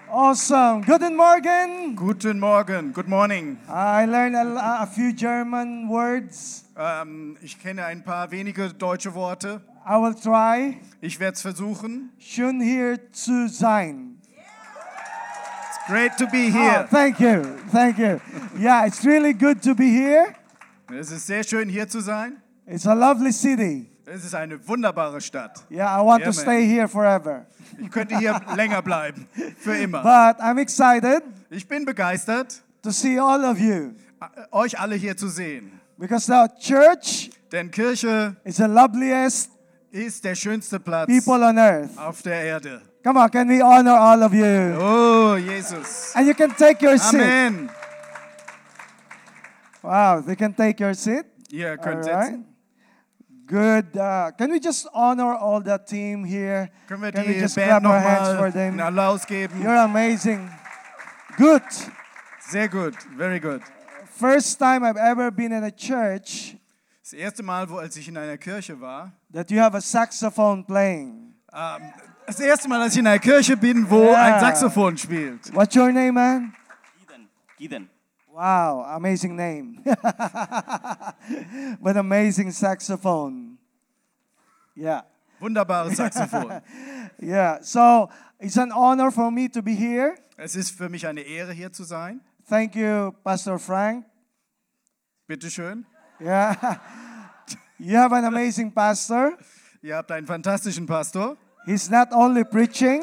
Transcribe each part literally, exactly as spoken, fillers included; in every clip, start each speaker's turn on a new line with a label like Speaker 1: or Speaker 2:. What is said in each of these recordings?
Speaker 1: Awesome. Guten Morgen.
Speaker 2: Guten Morgen, good morning.
Speaker 1: I learned a, a few German words.
Speaker 2: Ähm, ich kenne ein paar wenige deutsche Worte.
Speaker 1: I will try.
Speaker 2: Ich werde es versuchen.
Speaker 1: Schön hier zu sein.
Speaker 2: It's great to be
Speaker 1: Oh,
Speaker 2: here.
Speaker 1: thank you. Thank you. Yeah, it's really good to be here.
Speaker 2: Es ist sehr schön, hier zu sein.
Speaker 1: It's a lovely city.
Speaker 2: Es ist eine wunderbare Stadt.
Speaker 1: Yeah, I want
Speaker 2: Yeah,
Speaker 1: to
Speaker 2: man.
Speaker 1: stay here forever.
Speaker 2: Ich könnte hier länger bleiben, für immer.
Speaker 1: But I'm excited
Speaker 2: Ich bin begeistert,
Speaker 1: to see all of you
Speaker 2: euch alle hier zu sehen.
Speaker 1: because the church
Speaker 2: Denn Kirche
Speaker 1: is the loveliest
Speaker 2: ist der schönste Platz
Speaker 1: people on earth.
Speaker 2: auf der Erde.
Speaker 1: Come on, can we honor all of you?
Speaker 2: Oh, Jesus.
Speaker 1: And you can take your seat.
Speaker 2: Amen.
Speaker 1: Wow, they can take your seat.
Speaker 2: Ihr könnt
Speaker 1: All right.
Speaker 2: sitzen.
Speaker 1: Good. Uh, can we just honor all the team here?
Speaker 2: Können wir
Speaker 1: Can we
Speaker 2: die
Speaker 1: just
Speaker 2: Band
Speaker 1: clap our hands for
Speaker 2: nochmal
Speaker 1: them?
Speaker 2: einen Applaus geben?
Speaker 1: You're amazing. Good.
Speaker 2: Sehr gut, very good.
Speaker 1: First time I've ever been in a church
Speaker 2: Das erste Mal, wo als ich in einer Kirche war,
Speaker 1: that you have a saxophone playing.
Speaker 2: ähm, das erste Mal, dass ich in einer Kirche bin, wo
Speaker 1: Yeah.
Speaker 2: ein Saxophon spielt.
Speaker 1: What's your name, man?
Speaker 3: Gideon. Gideon.
Speaker 1: Wow, amazing name. But amazing saxophone. Yeah.
Speaker 2: Wunderbares Saxophon.
Speaker 1: Yeah. So it's an honor for me to be here.
Speaker 2: Es ist für mich eine Ehre, hier zu sein.
Speaker 1: Thank you, Pastor Frank.
Speaker 2: Bitte schön.
Speaker 1: Yeah. You have an amazing pastor.
Speaker 2: Ihr habt einen fantastischen Pastor.
Speaker 1: He's not only preaching,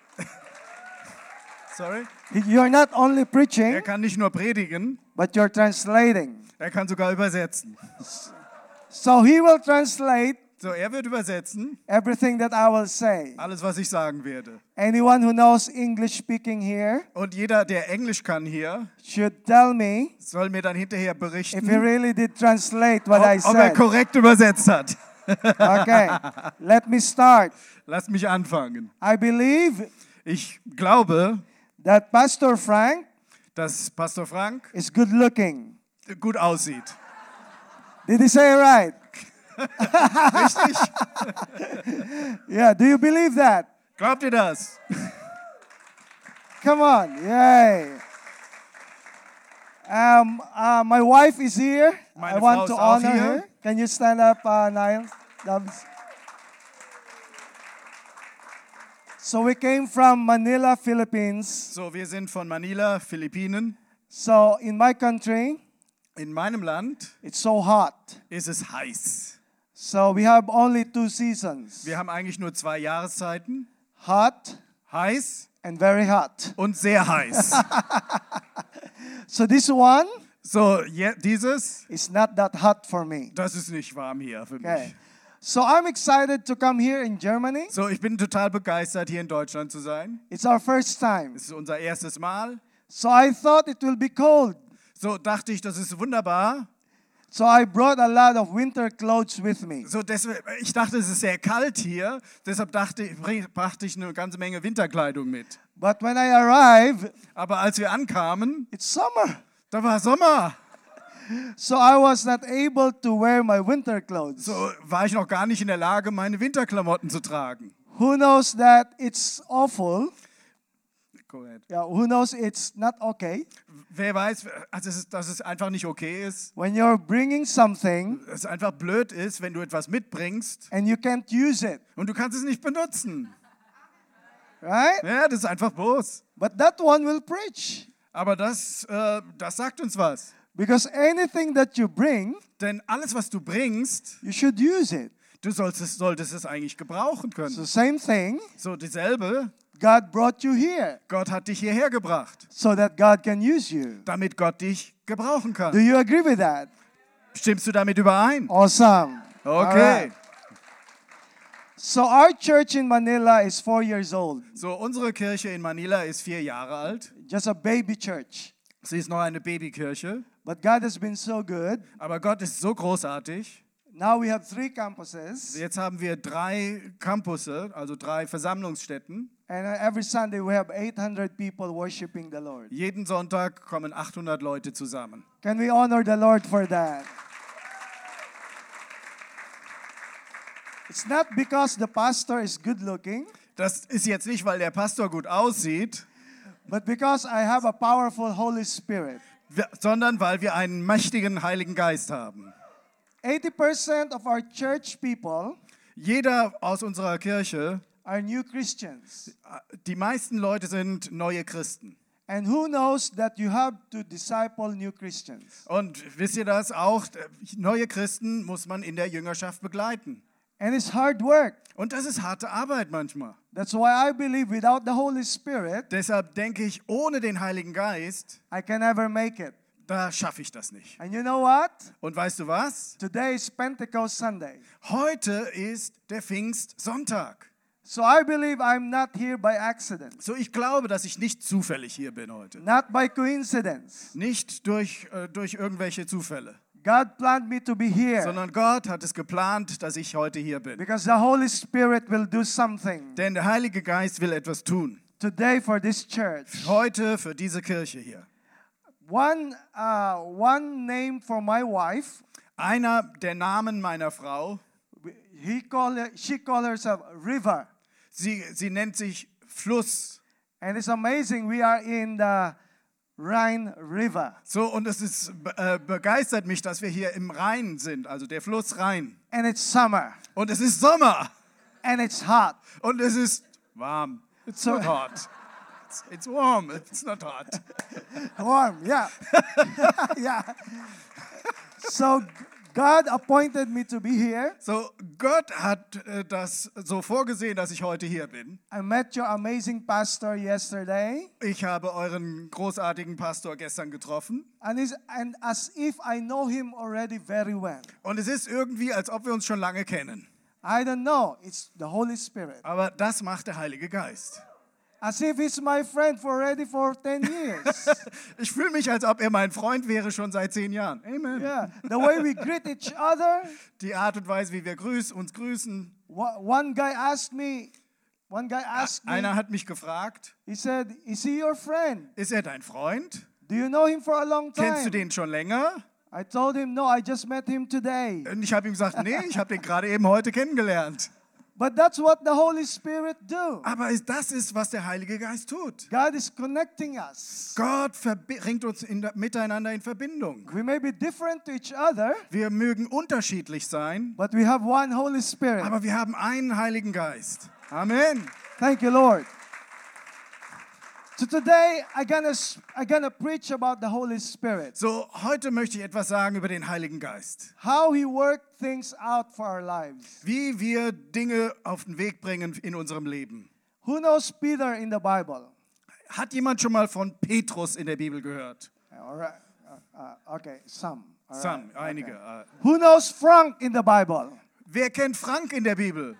Speaker 2: Sorry.
Speaker 1: he- you're not only
Speaker 2: Er
Speaker 1: preaching,
Speaker 2: kann nicht nur predigen,
Speaker 1: but you're translating.
Speaker 2: er kann sogar übersetzen.
Speaker 1: So he will translate
Speaker 2: So, er wird übersetzen,
Speaker 1: everything that I will say.
Speaker 2: alles, was ich sagen werde.
Speaker 1: Anyone who knows English speaking here
Speaker 2: Und jeder, der Englisch kann hier,
Speaker 1: should tell me
Speaker 2: soll mir dann hinterher
Speaker 1: if he
Speaker 2: berichten,
Speaker 1: really did translate what I
Speaker 2: ob, ob er
Speaker 1: said.
Speaker 2: korrekt übersetzt hat.
Speaker 1: Okay, let me start.
Speaker 2: Lasst mich anfangen.
Speaker 1: I believe
Speaker 2: Ich glaube,
Speaker 1: that Pastor Frank
Speaker 2: dass Pastor Frank
Speaker 1: is good looking.
Speaker 2: gut aussieht.
Speaker 1: Did he say it right?
Speaker 2: Richtig?
Speaker 1: Yeah, do you believe that?
Speaker 2: Glaubt ihr das?
Speaker 1: Come on, yay. Um, uh, my wife is here.
Speaker 2: Meine
Speaker 1: I want
Speaker 2: Frau
Speaker 1: to
Speaker 2: ist auch
Speaker 1: honor
Speaker 2: hier.
Speaker 1: her. Can you stand up, uh, Niles? Dubs? So we came from Manila, Philippines.
Speaker 2: So, wir sind von Manila, Philippinen.
Speaker 1: So in my country,
Speaker 2: In meinem Land
Speaker 1: it's so hot.
Speaker 2: ist es heiß.
Speaker 1: So we have only two seasons.
Speaker 2: Wir haben eigentlich nur zwei Jahreszeiten.
Speaker 1: Hot
Speaker 2: Heiß
Speaker 1: and very hot.
Speaker 2: und sehr heiß.
Speaker 1: So this one
Speaker 2: So, je, dieses,
Speaker 1: is not that hot for me.
Speaker 2: das ist nicht warm hier für
Speaker 1: Okay.
Speaker 2: mich.
Speaker 1: So I'm excited to come here in Germany.
Speaker 2: So, ich bin total begeistert, hier in Deutschland zu sein.
Speaker 1: It's our first time.
Speaker 2: Es ist unser erstes Mal.
Speaker 1: So I thought it will be cold.
Speaker 2: So dachte ich, das ist wunderbar.
Speaker 1: So I brought a lot of winter clothes with me.
Speaker 2: So deswegen, ich dachte, es ist sehr kalt hier. Deshalb dachte ich, bring- brachte ich eine ganze Menge Winterkleidung mit.
Speaker 1: But when I arrived,
Speaker 2: Aber als wir ankamen,
Speaker 1: it's summer.
Speaker 2: da war Sommer.
Speaker 1: So I was not able to wear my winter clothes.
Speaker 2: So war ich noch gar nicht in der Lage, meine Winterklamotten zu tragen.
Speaker 1: Who knows that it's awful?
Speaker 2: Go ahead.
Speaker 1: Yeah, who knows it's not okay?
Speaker 2: Wer weiß, also es ist, dass es einfach nicht okay ist.
Speaker 1: When you're bringing something
Speaker 2: Dass es einfach blöd ist, wenn du etwas mitbringst
Speaker 1: and you can't use it,
Speaker 2: und du kannst es nicht benutzen.
Speaker 1: right?
Speaker 2: Ja, das ist einfach bloß.
Speaker 1: But that one will preach.
Speaker 2: Aber das, äh, das sagt uns was.
Speaker 1: Because anything that you bring,
Speaker 2: Denn alles, was du bringst,
Speaker 1: you should use it.
Speaker 2: du solltest, es- solltest es eigentlich gebrauchen können.
Speaker 1: So same thing,
Speaker 2: So dieselbe,
Speaker 1: God brought you here
Speaker 2: Gott hat dich hierher gebracht,
Speaker 1: so that God can use you.
Speaker 2: damit Gott dich gebrauchen
Speaker 1: Do
Speaker 2: kann.
Speaker 1: you agree with that?
Speaker 2: Stimmst du damit überein?
Speaker 1: Awesome.
Speaker 2: Okay.
Speaker 1: Alright. So our church in Manila is four years old.
Speaker 2: So, unsere Kirche in Manila ist vier Jahre alt.
Speaker 1: Just a baby church.
Speaker 2: Sie ist noch eine Babykirche.
Speaker 1: But God has been so good.
Speaker 2: Aber Gott ist so großartig.
Speaker 1: Now we have three campuses.
Speaker 2: Jetzt haben wir drei Campusse, also drei Versammlungsstätten.
Speaker 1: And uh, every Sunday we have eight hundred people worshiping the Lord.
Speaker 2: Jeden Sonntag kommen achthundert Leute zusammen.
Speaker 1: Can we honor the Lord for that? It's not because the pastor is good looking,
Speaker 2: Das ist jetzt nicht, weil der Pastor gut aussieht,
Speaker 1: but because I have a powerful Holy Spirit.
Speaker 2: Wir, sondern weil wir einen mächtigen Heiligen Geist haben.
Speaker 1: eighty percent of our church people
Speaker 2: Jeder aus unserer Kirche,
Speaker 1: are new Christians.
Speaker 2: die meisten Leute sind neue Christen.
Speaker 1: And who knows that you have to disciple new Christians?
Speaker 2: Und wisst ihr das auch? Neue Christen muss man in der Jüngerschaft begleiten.
Speaker 1: And it's hard work.
Speaker 2: Und das ist harte Arbeit manchmal.
Speaker 1: That's why I believe without the Holy Spirit,
Speaker 2: Deshalb denke ich, ohne den Heiligen Geist,
Speaker 1: I can never make it.
Speaker 2: da schaffe ich das nicht.
Speaker 1: And you know what?
Speaker 2: Und weißt du was?
Speaker 1: Today is Pentecost Sunday.
Speaker 2: Heute ist der Pfingstsonntag.
Speaker 1: So I believe I'm not here by accident,
Speaker 2: So, ich glaube, dass ich nicht zufällig hier bin heute.
Speaker 1: not by coincidence.
Speaker 2: Nicht durch, äh, durch irgendwelche Zufälle,
Speaker 1: God planned me to be here
Speaker 2: sondern Gott hat es geplant, dass ich heute hier bin.
Speaker 1: because the Holy Spirit will do something
Speaker 2: Denn der Heilige Geist will etwas tun.
Speaker 1: today for this church.
Speaker 2: Heute für diese Kirche hier.
Speaker 1: One, uh, one name for my wife.
Speaker 2: Einer der Namen meiner Frau,
Speaker 1: He call it, she call herself River.
Speaker 2: sie, sie nennt sich Fluss.
Speaker 1: And it's amazing. We are in the Rhine River.
Speaker 2: So, und es ist, äh, begeistert mich, dass wir hier im Rhein sind, also der Fluss Rhein.
Speaker 1: And it's summer.
Speaker 2: Und es ist Sommer.
Speaker 1: And it's hot.
Speaker 2: Und es ist warm. It's
Speaker 1: So-
Speaker 2: not hot. It's, it's warm. It's not hot.
Speaker 1: Warm, yeah. yeah. So God appointed me to be here.
Speaker 2: So, Gott hat äh, das so vorgesehen, dass ich heute hier bin.
Speaker 1: I met your amazing pastor yesterday.
Speaker 2: Ich habe euren großartigen Pastor gestern getroffen.
Speaker 1: And, it's, and as if I know him already very well.
Speaker 2: Und es ist irgendwie, als ob wir uns schon lange kennen.
Speaker 1: I don't know. It's the Holy Spirit.
Speaker 2: Aber das macht der Heilige Geist.
Speaker 1: As if he's my friend for already for ten years.
Speaker 2: Ich fühle mich, als ob er mein Freund wäre schon seit zehn Jahren. Amen.
Speaker 1: Yeah. The way we greet each other.
Speaker 2: Die Art und Weise, wie wir grüß, uns grüßen.
Speaker 1: One one guy asked me, one guy asked me,
Speaker 2: Einer hat mich gefragt,
Speaker 1: he said, is he your friend?
Speaker 2: ist er dein Freund?
Speaker 1: Do you know him for a long
Speaker 2: Kennst du
Speaker 1: time?
Speaker 2: den schon länger?
Speaker 1: I told him, no, I just met him today.
Speaker 2: Und ich habe ihm gesagt, nee, ich habe den gerade eben heute kennengelernt.
Speaker 1: But that's what the Holy Spirit do.
Speaker 2: Aber es- das ist, was der Heilige Geist tut.
Speaker 1: God is connecting us.
Speaker 2: Gott verbi- bringt uns in, miteinander in Verbindung.
Speaker 1: We may be different to each other,
Speaker 2: Wir mögen unterschiedlich sein,
Speaker 1: but we have one Holy Spirit.
Speaker 2: aber wir haben einen Heiligen Geist. Amen.
Speaker 1: Thank you, Lord. So today, I'm gonna, I'm gonna preach about the Holy Spirit.
Speaker 2: So, heute möchte ich etwas sagen über den Heiligen Geist.
Speaker 1: How He worked things out for our lives.
Speaker 2: Wie wir Dinge auf den Weg bringen in unserem Leben.
Speaker 1: Who knows Peter in the Bible?
Speaker 2: Hat jemand schon mal von Petrus in der Bibel gehört?
Speaker 1: All right. Uh, uh, okay, some. All
Speaker 2: Some,
Speaker 1: right,
Speaker 2: einige.
Speaker 1: okay.
Speaker 2: Äh,
Speaker 1: Who knows Frank in the Bible?
Speaker 2: Wer kennt Frank in der Bibel?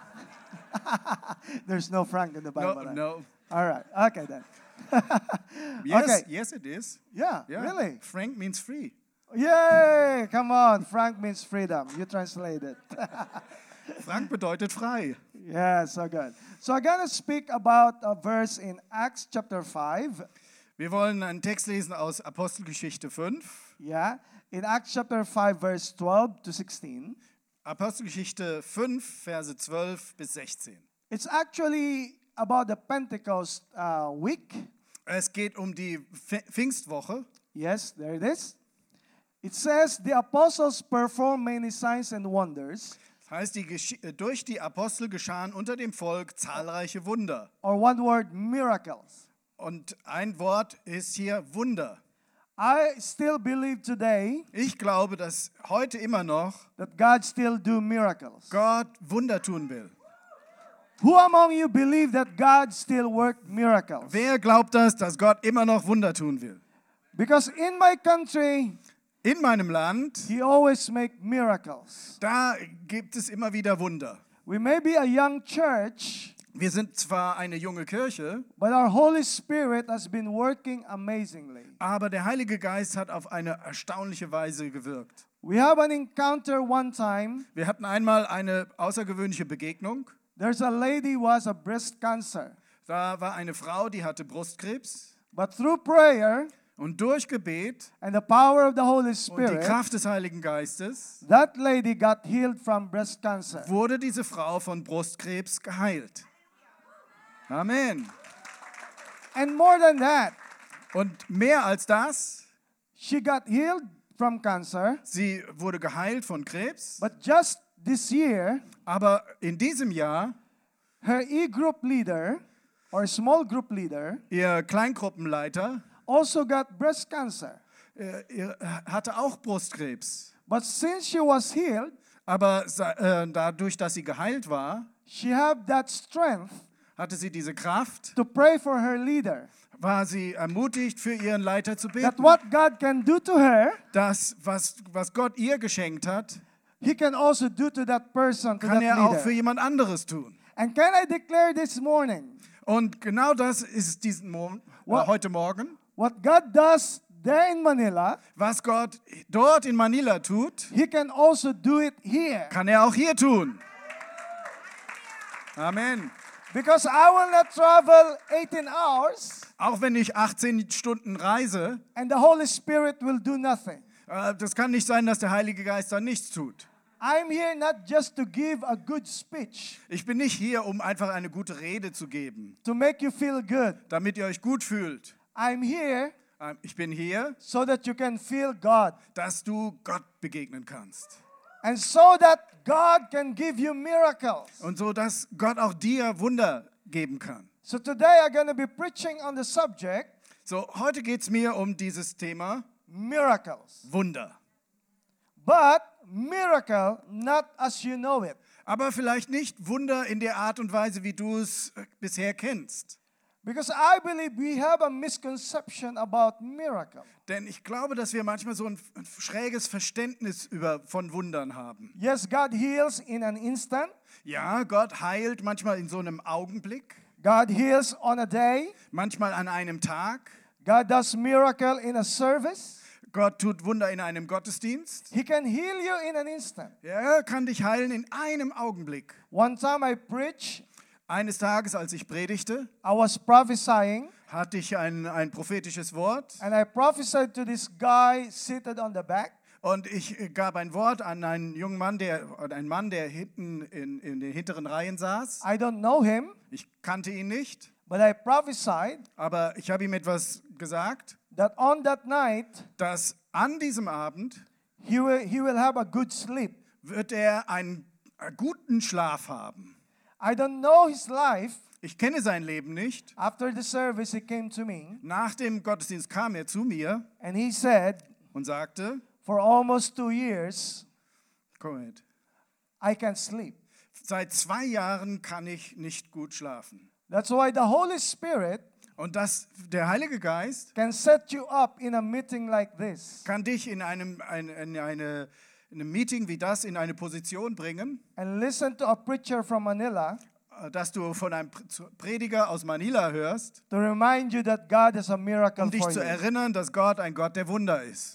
Speaker 1: There's no Frank in the Bible.
Speaker 2: No,
Speaker 1: then.
Speaker 2: no.
Speaker 1: All right. Okay then.
Speaker 2: Yes,
Speaker 1: Okay.
Speaker 2: yes it is.
Speaker 1: Yeah,
Speaker 2: Yeah.
Speaker 1: really?
Speaker 2: Frank means free.
Speaker 1: Yay! Come on. Frank means freedom. You translate it.
Speaker 2: Frank bedeutet frei.
Speaker 1: Yeah, so good. So I'm going to speak about a verse in Acts chapter five.
Speaker 2: Wir wollen einen Text lesen aus Apostelgeschichte fünf.
Speaker 1: Yeah. In Acts chapter five, verse twelve to sixteen.
Speaker 2: Apostelgeschichte fünf, Verse zwölf bis sechzehn.
Speaker 1: It's actually about the Pentecost uh, week.
Speaker 2: Es geht um die Pf- Pfingstwoche.
Speaker 1: Yes, there it is. It says, the apostles performed many signs and wonders,
Speaker 2: Das heißt, die Gesch- äh, durch die Apostel geschahen unter dem Volk zahlreiche Wunder.
Speaker 1: or one word, miracles.
Speaker 2: Und ein Wort ist hier Wunder.
Speaker 1: I still believe today
Speaker 2: Ich glaube, dass heute immer noch
Speaker 1: that God still do miracles.
Speaker 2: Gott Wunder tun will.
Speaker 1: Who among you believe that God still work miracles?
Speaker 2: Wer glaubt das, dass Gott immer noch Wunder tun will?
Speaker 1: Because in my country,
Speaker 2: In meinem Land,
Speaker 1: He always make miracles.
Speaker 2: da gibt es immer wieder Wunder.
Speaker 1: We may be a young church,
Speaker 2: Wir sind zwar eine junge Kirche,
Speaker 1: but our Holy Spirit has been working amazingly.
Speaker 2: aber der Heilige Geist hat auf eine erstaunliche Weise gewirkt.
Speaker 1: We have an encounter one time.
Speaker 2: Wir hatten einmal eine außergewöhnliche Begegnung.
Speaker 1: There's a lady who has a breast cancer.
Speaker 2: Da war eine Frau, die hatte Brustkrebs.
Speaker 1: But through prayer
Speaker 2: Und durch Gebet
Speaker 1: and the power of the Holy
Speaker 2: und die
Speaker 1: Spirit,
Speaker 2: Kraft des Heiligen Geistes
Speaker 1: that lady got healed from breast cancer.
Speaker 2: wurde diese Frau von Brustkrebs geheilt. Amen.
Speaker 1: And more than that,
Speaker 2: Und mehr als das,
Speaker 1: she got healed from cancer.
Speaker 2: sie wurde geheilt von Krebs.
Speaker 1: But just this year,
Speaker 2: Aber in diesem Jahr,
Speaker 1: her e-group leader or small group leader
Speaker 2: ihr Kleingruppenleiter,
Speaker 1: also got breast cancer.
Speaker 2: äh, ihr- hatte auch Brustkrebs.
Speaker 1: But since she was healed,
Speaker 2: Aber sa- äh, dadurch, dass sie geheilt war,
Speaker 1: she had that strength
Speaker 2: hatte sie diese Kraft,
Speaker 1: to pray for her leader.
Speaker 2: war sie ermutigt, für ihren Leiter zu
Speaker 1: That
Speaker 2: beten.
Speaker 1: what God can do to her,
Speaker 2: Das, was, was Gott ihr geschenkt hat,
Speaker 1: He can also do to that person, to
Speaker 2: kann
Speaker 1: that
Speaker 2: er auch für
Speaker 1: leader.
Speaker 2: jemand anderes tun.
Speaker 1: And can I declare this morning,
Speaker 2: Und genau das ist diesen Mo äh,
Speaker 1: What?
Speaker 2: heute Morgen,
Speaker 1: what God does there in Manila,
Speaker 2: was Gott dort in Manila tut,
Speaker 1: He can also do it here.
Speaker 2: kann er auch hier tun. Amen.
Speaker 1: Because I will not travel eighteen hours
Speaker 2: Auch wenn ich achtzehn Stunden reise,
Speaker 1: and the Holy Spirit will do nothing.
Speaker 2: äh, das kann nicht sein, dass der Heilige Geist da nichts tut.
Speaker 1: I'm here not just to give a good speech,
Speaker 2: Ich bin nicht hier, um einfach eine gute Rede zu geben,
Speaker 1: to make you feel good.
Speaker 2: damit ihr euch gut fühlt.
Speaker 1: I'm here
Speaker 2: Ähm, Ich bin hier,
Speaker 1: so that you can feel God.
Speaker 2: dass du Gott begegnen kannst.
Speaker 1: And so that God can give you miracles.
Speaker 2: Und so, dass Gott auch dir Wunder geben kann.
Speaker 1: So today I'm going to be preaching on the subject,
Speaker 2: So, heute geht es mir um dieses Thema
Speaker 1: miracles.
Speaker 2: Wunder.
Speaker 1: But miracle not as you know it.
Speaker 2: Aber vielleicht nicht Wunder in der Art und Weise, wie du es äh, bisher kennst.
Speaker 1: Because I believe we have a misconception about miracle.
Speaker 2: Denn ich glaube, dass wir manchmal so ein, ein schräges Verständnis über, von Wundern haben.
Speaker 1: Yes, God heals in an instant.
Speaker 2: Ja, Gott heilt manchmal in so einem Augenblick,
Speaker 1: God heals on a day.
Speaker 2: manchmal an einem Tag.
Speaker 1: God does miracle in a service.
Speaker 2: Gott tut Wunder in einem Gottesdienst.
Speaker 1: He can heal you in an instant.
Speaker 2: Er kann dich heilen in einem Augenblick.
Speaker 1: One time I preached,
Speaker 2: Eines Tages, als ich predigte,
Speaker 1: I was prophesying,
Speaker 2: hatte ich ein, ein prophetisches Wort
Speaker 1: and I prophesied to this guy seated on the back.
Speaker 2: und ich äh, gab ein Wort an einen jungen Mann, der, oder einen Mann, der hinten in, in den hinteren Reihen saß.
Speaker 1: I don't know him,
Speaker 2: Ich kannte ihn nicht,
Speaker 1: but I prophesied
Speaker 2: aber ich habe ihm etwas gesagt,
Speaker 1: that on that night
Speaker 2: dass an diesem Abend
Speaker 1: he will, he will have a good sleep.
Speaker 2: wird er einen äh, guten Schlaf haben.
Speaker 1: I don't know his life.
Speaker 2: Ich kenne sein Leben nicht.
Speaker 1: After the service, he came to me
Speaker 2: Nach dem Gottesdienst kam er zu mir
Speaker 1: and he said,
Speaker 2: und sagte,
Speaker 1: for almost two years,
Speaker 2: komm mit,
Speaker 1: I can't sleep.
Speaker 2: seit zwei Jahren kann ich nicht gut schlafen.
Speaker 1: That's why the Holy Spirit
Speaker 2: Und das, der Heilige Geist
Speaker 1: can set you up in a meeting like this
Speaker 2: kann dich in einem, ein, in eine, in einem Meeting wie das in eine Position bringen,
Speaker 1: and listen to a preacher from Manila
Speaker 2: äh, dass du von einem Pr- Prediger aus Manila hörst,
Speaker 1: to remind you that God is a miracle
Speaker 2: um dich
Speaker 1: for
Speaker 2: zu
Speaker 1: you.
Speaker 2: erinnern, dass Gott ein Gott der Wunder ist.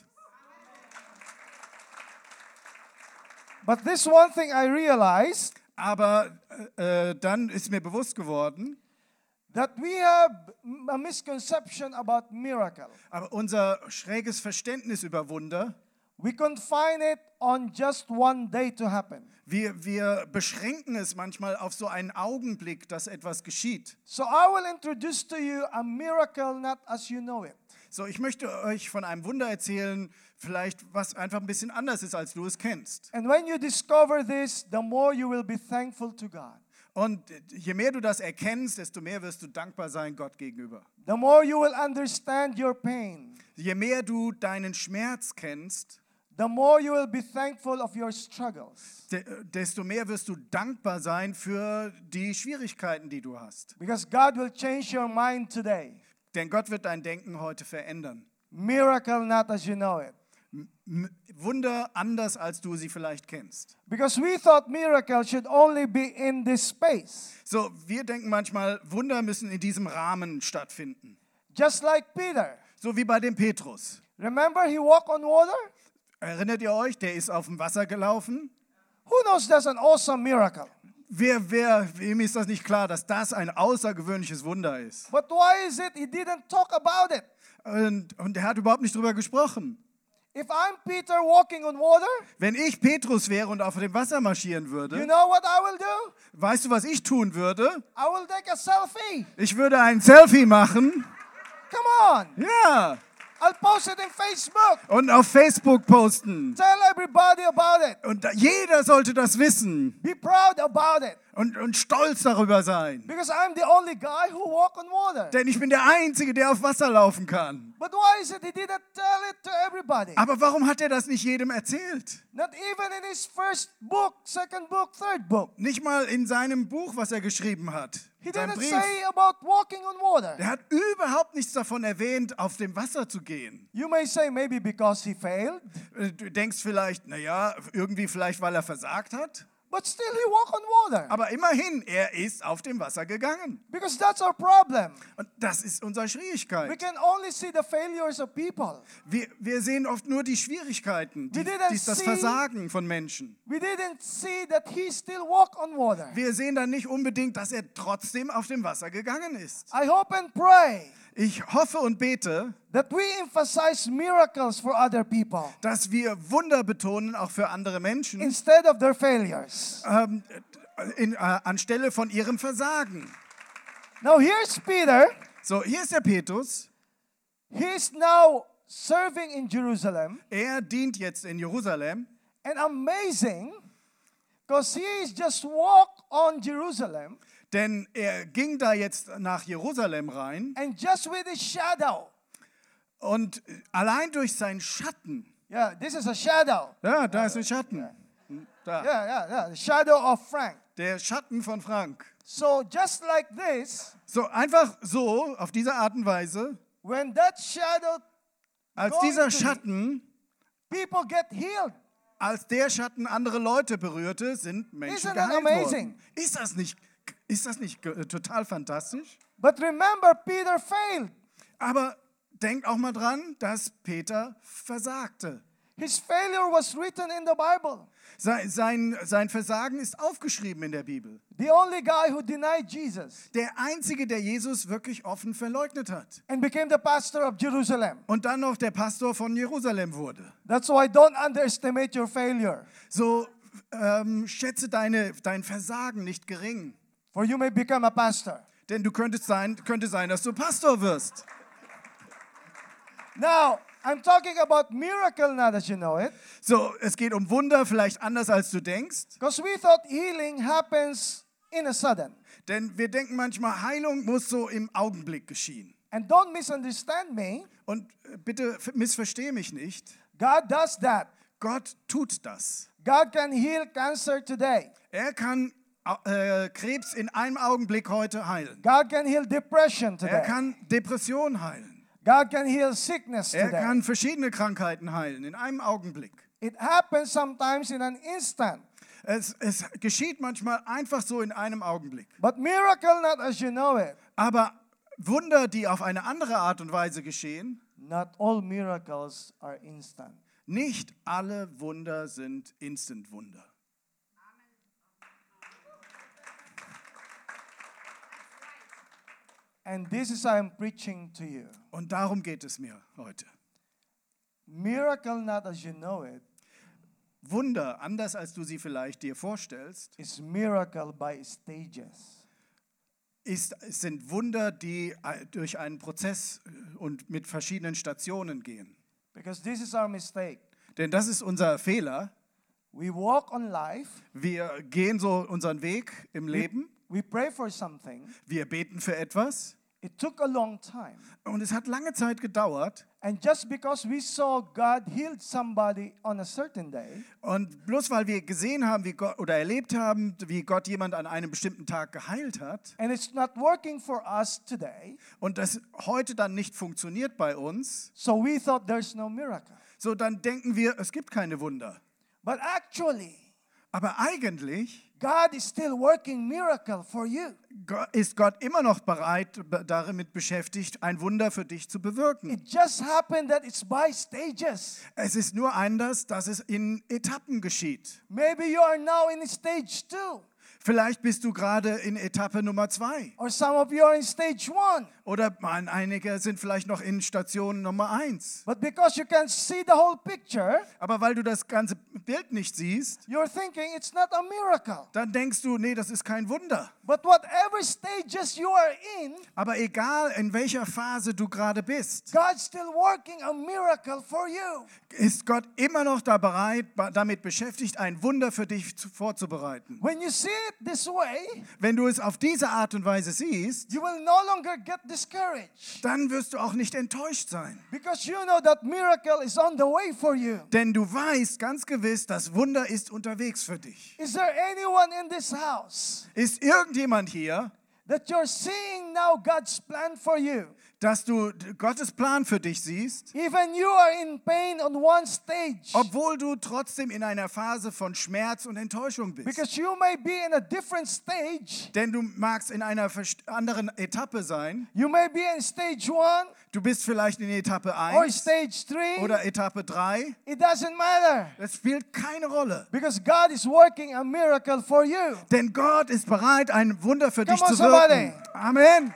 Speaker 1: But this one thing I realized,
Speaker 2: Aber äh, dann ist mir bewusst geworden,
Speaker 1: that we have a misconception about miracle.
Speaker 2: aber unser schräges Verständnis über Wunder,
Speaker 1: We confine it on just one day to happen.
Speaker 2: wir, wir beschränken es manchmal auf so einen Augenblick, dass etwas geschieht.
Speaker 1: So I will introduce to you a miracle not as you know it.
Speaker 2: So, ich möchte euch von einem Wunder erzählen, vielleicht was einfach ein bisschen anders ist, als du es kennst.
Speaker 1: And when you discover this, the more you will be thankful to God.
Speaker 2: Und je mehr du das erkennst, desto mehr wirst du dankbar sein Gott gegenüber.
Speaker 1: The more you will understand your pain.
Speaker 2: Je mehr du deinen Schmerz kennst,
Speaker 1: The more you will be thankful of your struggles.
Speaker 2: de- desto mehr wirst du dankbar sein für die Schwierigkeiten, die du hast.
Speaker 1: Because God will change your mind today.
Speaker 2: Denn Gott wird dein Denken heute verändern.
Speaker 1: Miracle not as you know it.
Speaker 2: M- Wunder anders, als du sie vielleicht kennst.
Speaker 1: Because we thought miracle should only be in this space.
Speaker 2: So, wir denken manchmal, Wunder müssen in diesem Rahmen stattfinden.
Speaker 1: Just like Peter.
Speaker 2: So wie bei dem Petrus.
Speaker 1: Remember he walked on water?
Speaker 2: Erinnert ihr euch, der ist auf dem Wasser gelaufen?
Speaker 1: Who knows that's an awesome miracle?
Speaker 2: Wer, wer, wem ist das nicht klar, dass das ein außergewöhnliches Wunder ist?
Speaker 1: But why is it he didn't talk about it?
Speaker 2: Und, und er hat überhaupt nicht drüber gesprochen.
Speaker 1: If I'm Peter walking on water,
Speaker 2: Wenn ich Petrus wäre und auf dem Wasser marschieren
Speaker 1: you
Speaker 2: würde,
Speaker 1: know what I will do?
Speaker 2: weißt du, was ich tun würde?
Speaker 1: I will take a selfie.
Speaker 2: Ich würde ein Selfie machen.
Speaker 1: Come on.
Speaker 2: Ja.
Speaker 1: I'll post it in Facebook.
Speaker 2: Und auf Facebook posten.
Speaker 1: Tell everybody about it.
Speaker 2: Und da, jeder sollte das wissen
Speaker 1: Be proud about it.
Speaker 2: und, und stolz darüber sein.
Speaker 1: Because I'm the only guy who walk on water.
Speaker 2: Denn ich bin der Einzige, der auf Wasser laufen kann.
Speaker 1: But why is it he didn't tell it to everybody?
Speaker 2: Aber warum hat er das nicht jedem erzählt?
Speaker 1: Not even in his first book, second book, third book.
Speaker 2: Nicht mal in seinem Buch, was er geschrieben hat.
Speaker 1: He
Speaker 2: Sein
Speaker 1: didn't
Speaker 2: Brief.
Speaker 1: say about walking on water.
Speaker 2: Er hat überhaupt nichts davon erwähnt, auf dem Wasser zu gehen.
Speaker 1: You may say maybe because he failed,
Speaker 2: Äh, Du denkst vielleicht, naja, irgendwie vielleicht, weil er versagt hat.
Speaker 1: but still he walk on water.
Speaker 2: Aber immerhin, er ist auf dem Wasser gegangen.
Speaker 1: Because that's our problem.
Speaker 2: Und das ist unsere
Speaker 1: We
Speaker 2: Schwierigkeit.
Speaker 1: can only see the failures of people.
Speaker 2: Wir, wir sehen oft nur die Schwierigkeiten, die,
Speaker 1: We didn't
Speaker 2: die, das
Speaker 1: see-
Speaker 2: Versagen von Menschen.
Speaker 1: We didn't see that he still walk on water.
Speaker 2: Wir sehen dann nicht unbedingt, dass er trotzdem auf dem Wasser gegangen ist.
Speaker 1: I hope and pray
Speaker 2: Ich hoffe und bete,
Speaker 1: that we emphasize miracles for other people
Speaker 2: dass wir Wunder betonen, auch für andere Menschen,
Speaker 1: instead of their failures.
Speaker 2: ähm, in, äh, anstelle von ihrem Versagen.
Speaker 1: Now here's Peter.
Speaker 2: So, hier ist der Petrus.
Speaker 1: He's now serving in Jerusalem.
Speaker 2: Er dient jetzt in Jerusalem.
Speaker 1: And amazing, because he is just walk on Jerusalem
Speaker 2: Denn er ging da jetzt nach Jerusalem rein
Speaker 1: and just with his shadow.
Speaker 2: und allein durch seinen Schatten,
Speaker 1: Yeah, this is a shadow.
Speaker 2: ja, da ist ein Schatten, da,
Speaker 1: Yeah, yeah, yeah. The shadow of Frank.
Speaker 2: der Schatten von Frank.
Speaker 1: So just like this,
Speaker 2: So einfach so, auf diese Art und Weise,
Speaker 1: when that shadow,
Speaker 2: als
Speaker 1: Going
Speaker 2: dieser
Speaker 1: to-
Speaker 2: Schatten,
Speaker 1: people get healed.
Speaker 2: als der Schatten andere Leute berührte, sind Menschen
Speaker 1: Isn't that
Speaker 2: geheilt
Speaker 1: amazing?
Speaker 2: worden. Ist das nicht, ist das nicht äh, total fantastisch?
Speaker 1: But remember, Peter failed.
Speaker 2: Aber denk auch mal dran, dass Peter versagte.
Speaker 1: His failure was written in the Bible.
Speaker 2: Sein, sein, sein Versagen ist aufgeschrieben in der Bibel.
Speaker 1: The only guy who denied Jesus
Speaker 2: Der Einzige, der Jesus wirklich offen verleugnet hat.
Speaker 1: and became the pastor of Jerusalem.
Speaker 2: Und dann noch der Pastor von Jerusalem wurde.
Speaker 1: That's why don't underestimate your failure,
Speaker 2: So ähm, schätze deine, dein Versagen nicht gering.
Speaker 1: for you may become a pastor.
Speaker 2: Denn du könntest sein, könnte sein, dass du Pastor wirst.
Speaker 1: Now, I'm talking about miracle now that you know it,
Speaker 2: So, es geht um Wunder, vielleicht anders als du denkst.
Speaker 1: because we thought healing happens in a sudden.
Speaker 2: Denn wir denken manchmal, Heilung muss so im Augenblick geschehen.
Speaker 1: And don't misunderstand me.
Speaker 2: Und äh, bitte f- missverstehe mich nicht.
Speaker 1: God does that.
Speaker 2: Gott tut das.
Speaker 1: God can heal cancer today.
Speaker 2: Er kann äh, Krebs in einem Augenblick heute heilen.
Speaker 1: God can heal depression
Speaker 2: Er
Speaker 1: today.
Speaker 2: kann Depression heilen.
Speaker 1: God can heal sickness
Speaker 2: Er
Speaker 1: today.
Speaker 2: kann verschiedene Krankheiten heilen in einem Augenblick.
Speaker 1: It happens sometimes in an instant.
Speaker 2: Es, es geschieht manchmal einfach so in einem Augenblick.
Speaker 1: But miracle not as you know it.
Speaker 2: Aber Wunder, die auf eine andere Art und Weise geschehen,
Speaker 1: Not all miracles are instant.
Speaker 2: nicht alle Wunder sind Instant-Wunder.
Speaker 1: And this is I'm preaching to you.
Speaker 2: Und darum geht es mir heute.
Speaker 1: Miracle not as you know it
Speaker 2: Wunder, anders als du sie vielleicht dir vorstellst,
Speaker 1: is miracle by stages.
Speaker 2: ist, sind Wunder, die äh, durch einen Prozess und mit verschiedenen Stationen gehen.
Speaker 1: Because this is our mistake.
Speaker 2: Denn das ist unser Fehler.
Speaker 1: We walk on life,
Speaker 2: Wir gehen so unseren Weg im Leben.
Speaker 1: we pray for something.
Speaker 2: Wir beten für etwas.
Speaker 1: It took a long time.
Speaker 2: Und es hat lange Zeit gedauert.
Speaker 1: And just because we saw God healed somebody on a certain day,
Speaker 2: Und bloß weil wir gesehen haben, wie Gott, oder erlebt haben, wie Gott jemand an einem bestimmten Tag geheilt hat,
Speaker 1: and it's not working for us today,
Speaker 2: und das heute dann nicht funktioniert bei uns,
Speaker 1: so we thought there's no miracle.
Speaker 2: so dann denken wir, es gibt keine Wunder.
Speaker 1: But actually,
Speaker 2: Aber eigentlich
Speaker 1: God is still working miracle for you.
Speaker 2: Go- ist Gott immer noch bereit, be- damit beschäftigt, ein Wunder für dich zu bewirken.
Speaker 1: It just happened that it's by stages.
Speaker 2: Es ist nur anders, dass es in Etappen geschieht.
Speaker 1: Maybe you are now in stage two.
Speaker 2: Vielleicht bist du gerade in Etappe Nummer zwei.
Speaker 1: Or some of you are in stage one.
Speaker 2: Oder man, einige sind vielleicht noch in Station Nummer eins.
Speaker 1: But because you can't see the whole picture,
Speaker 2: Aber weil du das ganze Bild nicht siehst,
Speaker 1: you're thinking it's not a miracle.
Speaker 2: dann denkst du, nee, das ist kein Wunder.
Speaker 1: But whatever stages you are in,
Speaker 2: Aber egal, in welcher Phase du gerade bist,
Speaker 1: God's still working a miracle for you.
Speaker 2: ist Gott immer noch da bereit, damit beschäftigt, ein Wunder für dich zu- vorzubereiten.
Speaker 1: When you see it this way,
Speaker 2: Wenn du es auf diese Art und Weise siehst,
Speaker 1: you will no longer get discouraged
Speaker 2: dann wirst du auch nicht enttäuscht sein.
Speaker 1: because you know that miracle is on the way for you.
Speaker 2: Denn du weißt ganz gewiss, das Wunder ist unterwegs für dich.
Speaker 1: Is there anyone in this house
Speaker 2: Ist irgendjemand hier,
Speaker 1: that you're seeing now God's plan for you?
Speaker 2: dass du Gottes Plan für dich siehst,
Speaker 1: Even you are in pain on one stage
Speaker 2: obwohl du trotzdem in einer Phase von Schmerz und Enttäuschung bist?
Speaker 1: because you may be in a different stage.
Speaker 2: Denn du magst in einer verst- anderen Etappe sein.
Speaker 1: You may be in stage one
Speaker 2: Du bist vielleicht in Etappe
Speaker 1: or
Speaker 2: eins
Speaker 1: stage three.
Speaker 2: oder Etappe drei.
Speaker 1: It doesn't matter
Speaker 2: Das spielt keine Rolle.
Speaker 1: because God is working a miracle for you.
Speaker 2: Denn Gott ist bereit, ein Wunder für dich
Speaker 1: Come on,
Speaker 2: zu wirken.
Speaker 1: somebody.
Speaker 2: Amen.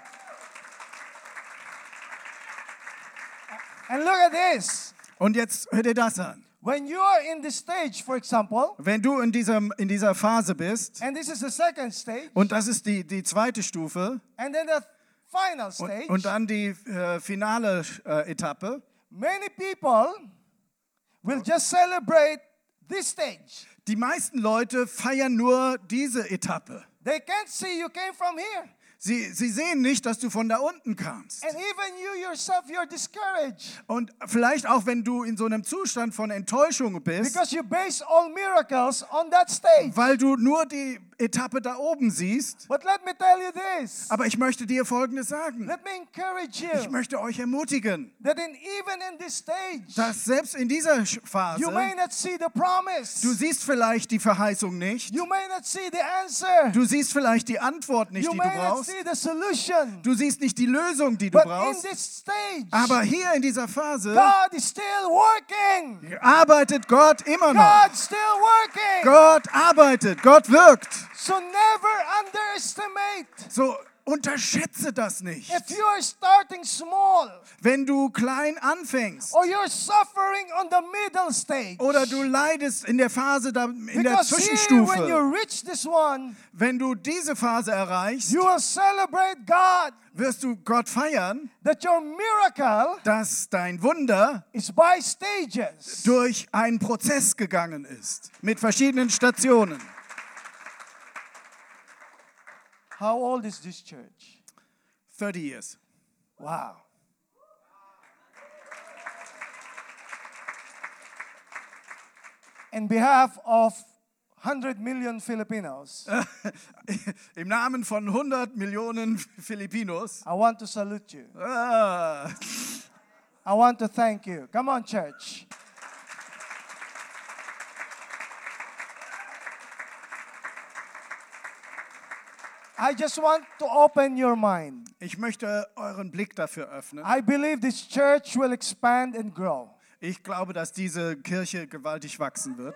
Speaker 1: And look at this.
Speaker 2: Und jetzt hör dir das an.
Speaker 1: When you are in this stage, for example,
Speaker 2: Wenn du in, diesem, in dieser Phase bist,
Speaker 1: and this is the second stage,
Speaker 2: und das ist die, die zweite Stufe,
Speaker 1: and then the final
Speaker 2: und,
Speaker 1: stage,
Speaker 2: und dann die äh, finale äh, Etappe,
Speaker 1: many people will just celebrate this stage.
Speaker 2: die meisten Leute feiern nur diese Etappe.
Speaker 1: They can't see you came from here.
Speaker 2: Sie, sie sehen nicht, dass du von da unten kamst.
Speaker 1: And even you yourself, you're discouraged
Speaker 2: Und vielleicht auch, wenn du in so einem Zustand von Enttäuschung bist,
Speaker 1: because you base all miracles on that stage.
Speaker 2: weil du nur die Etappe da oben siehst.
Speaker 1: But let me tell you this.
Speaker 2: Aber ich möchte dir Folgendes sagen.
Speaker 1: Let me encourage
Speaker 2: Ich
Speaker 1: you
Speaker 2: möchte euch ermutigen,
Speaker 1: that in even in this stage,
Speaker 2: dass selbst in dieser Sch-
Speaker 1: you may
Speaker 2: Phase,
Speaker 1: not see the promise.
Speaker 2: du siehst vielleicht die Verheißung nicht,
Speaker 1: You may not see the answer.
Speaker 2: du siehst vielleicht die Antwort nicht,
Speaker 1: You
Speaker 2: die du
Speaker 1: may not
Speaker 2: brauchst,
Speaker 1: see the solution.
Speaker 2: du siehst nicht die Lösung, die du
Speaker 1: But in
Speaker 2: brauchst,
Speaker 1: this stage,
Speaker 2: aber hier in dieser Phase
Speaker 1: God is still working.
Speaker 2: arbeitet Gott immer noch.
Speaker 1: God's still working.
Speaker 2: Gott arbeitet, Gott wirkt.
Speaker 1: So never underestimate.
Speaker 2: So unterschätze das nicht.
Speaker 1: If you are starting small
Speaker 2: Wenn du klein anfängst
Speaker 1: or you're suffering on the middle stage,
Speaker 2: oder du leidest in der Phase, da, in der
Speaker 1: because here when
Speaker 2: Zwischenstufe,
Speaker 1: you reach this one,
Speaker 2: wenn du diese Phase erreichst,
Speaker 1: you will celebrate God
Speaker 2: wirst du Gott feiern,
Speaker 1: that your miracle
Speaker 2: dass dein Wunder
Speaker 1: is by stages.
Speaker 2: durch einen Prozess gegangen ist, mit verschiedenen Stationen.
Speaker 1: How old is this church?
Speaker 2: thirty years.
Speaker 1: Wow. In behalf of one hundred million Filipinos,
Speaker 2: Im Namen von hundert Millionen Filipinos.
Speaker 1: I want to salute you.
Speaker 2: Ah,
Speaker 1: I want to thank you. Come on, church. I just want to open your mind.
Speaker 2: ich möchte euren Blick dafür öffnen.
Speaker 1: I believe this church will expand and grow.
Speaker 2: Ich glaube, dass diese Kirche gewaltig wachsen wird.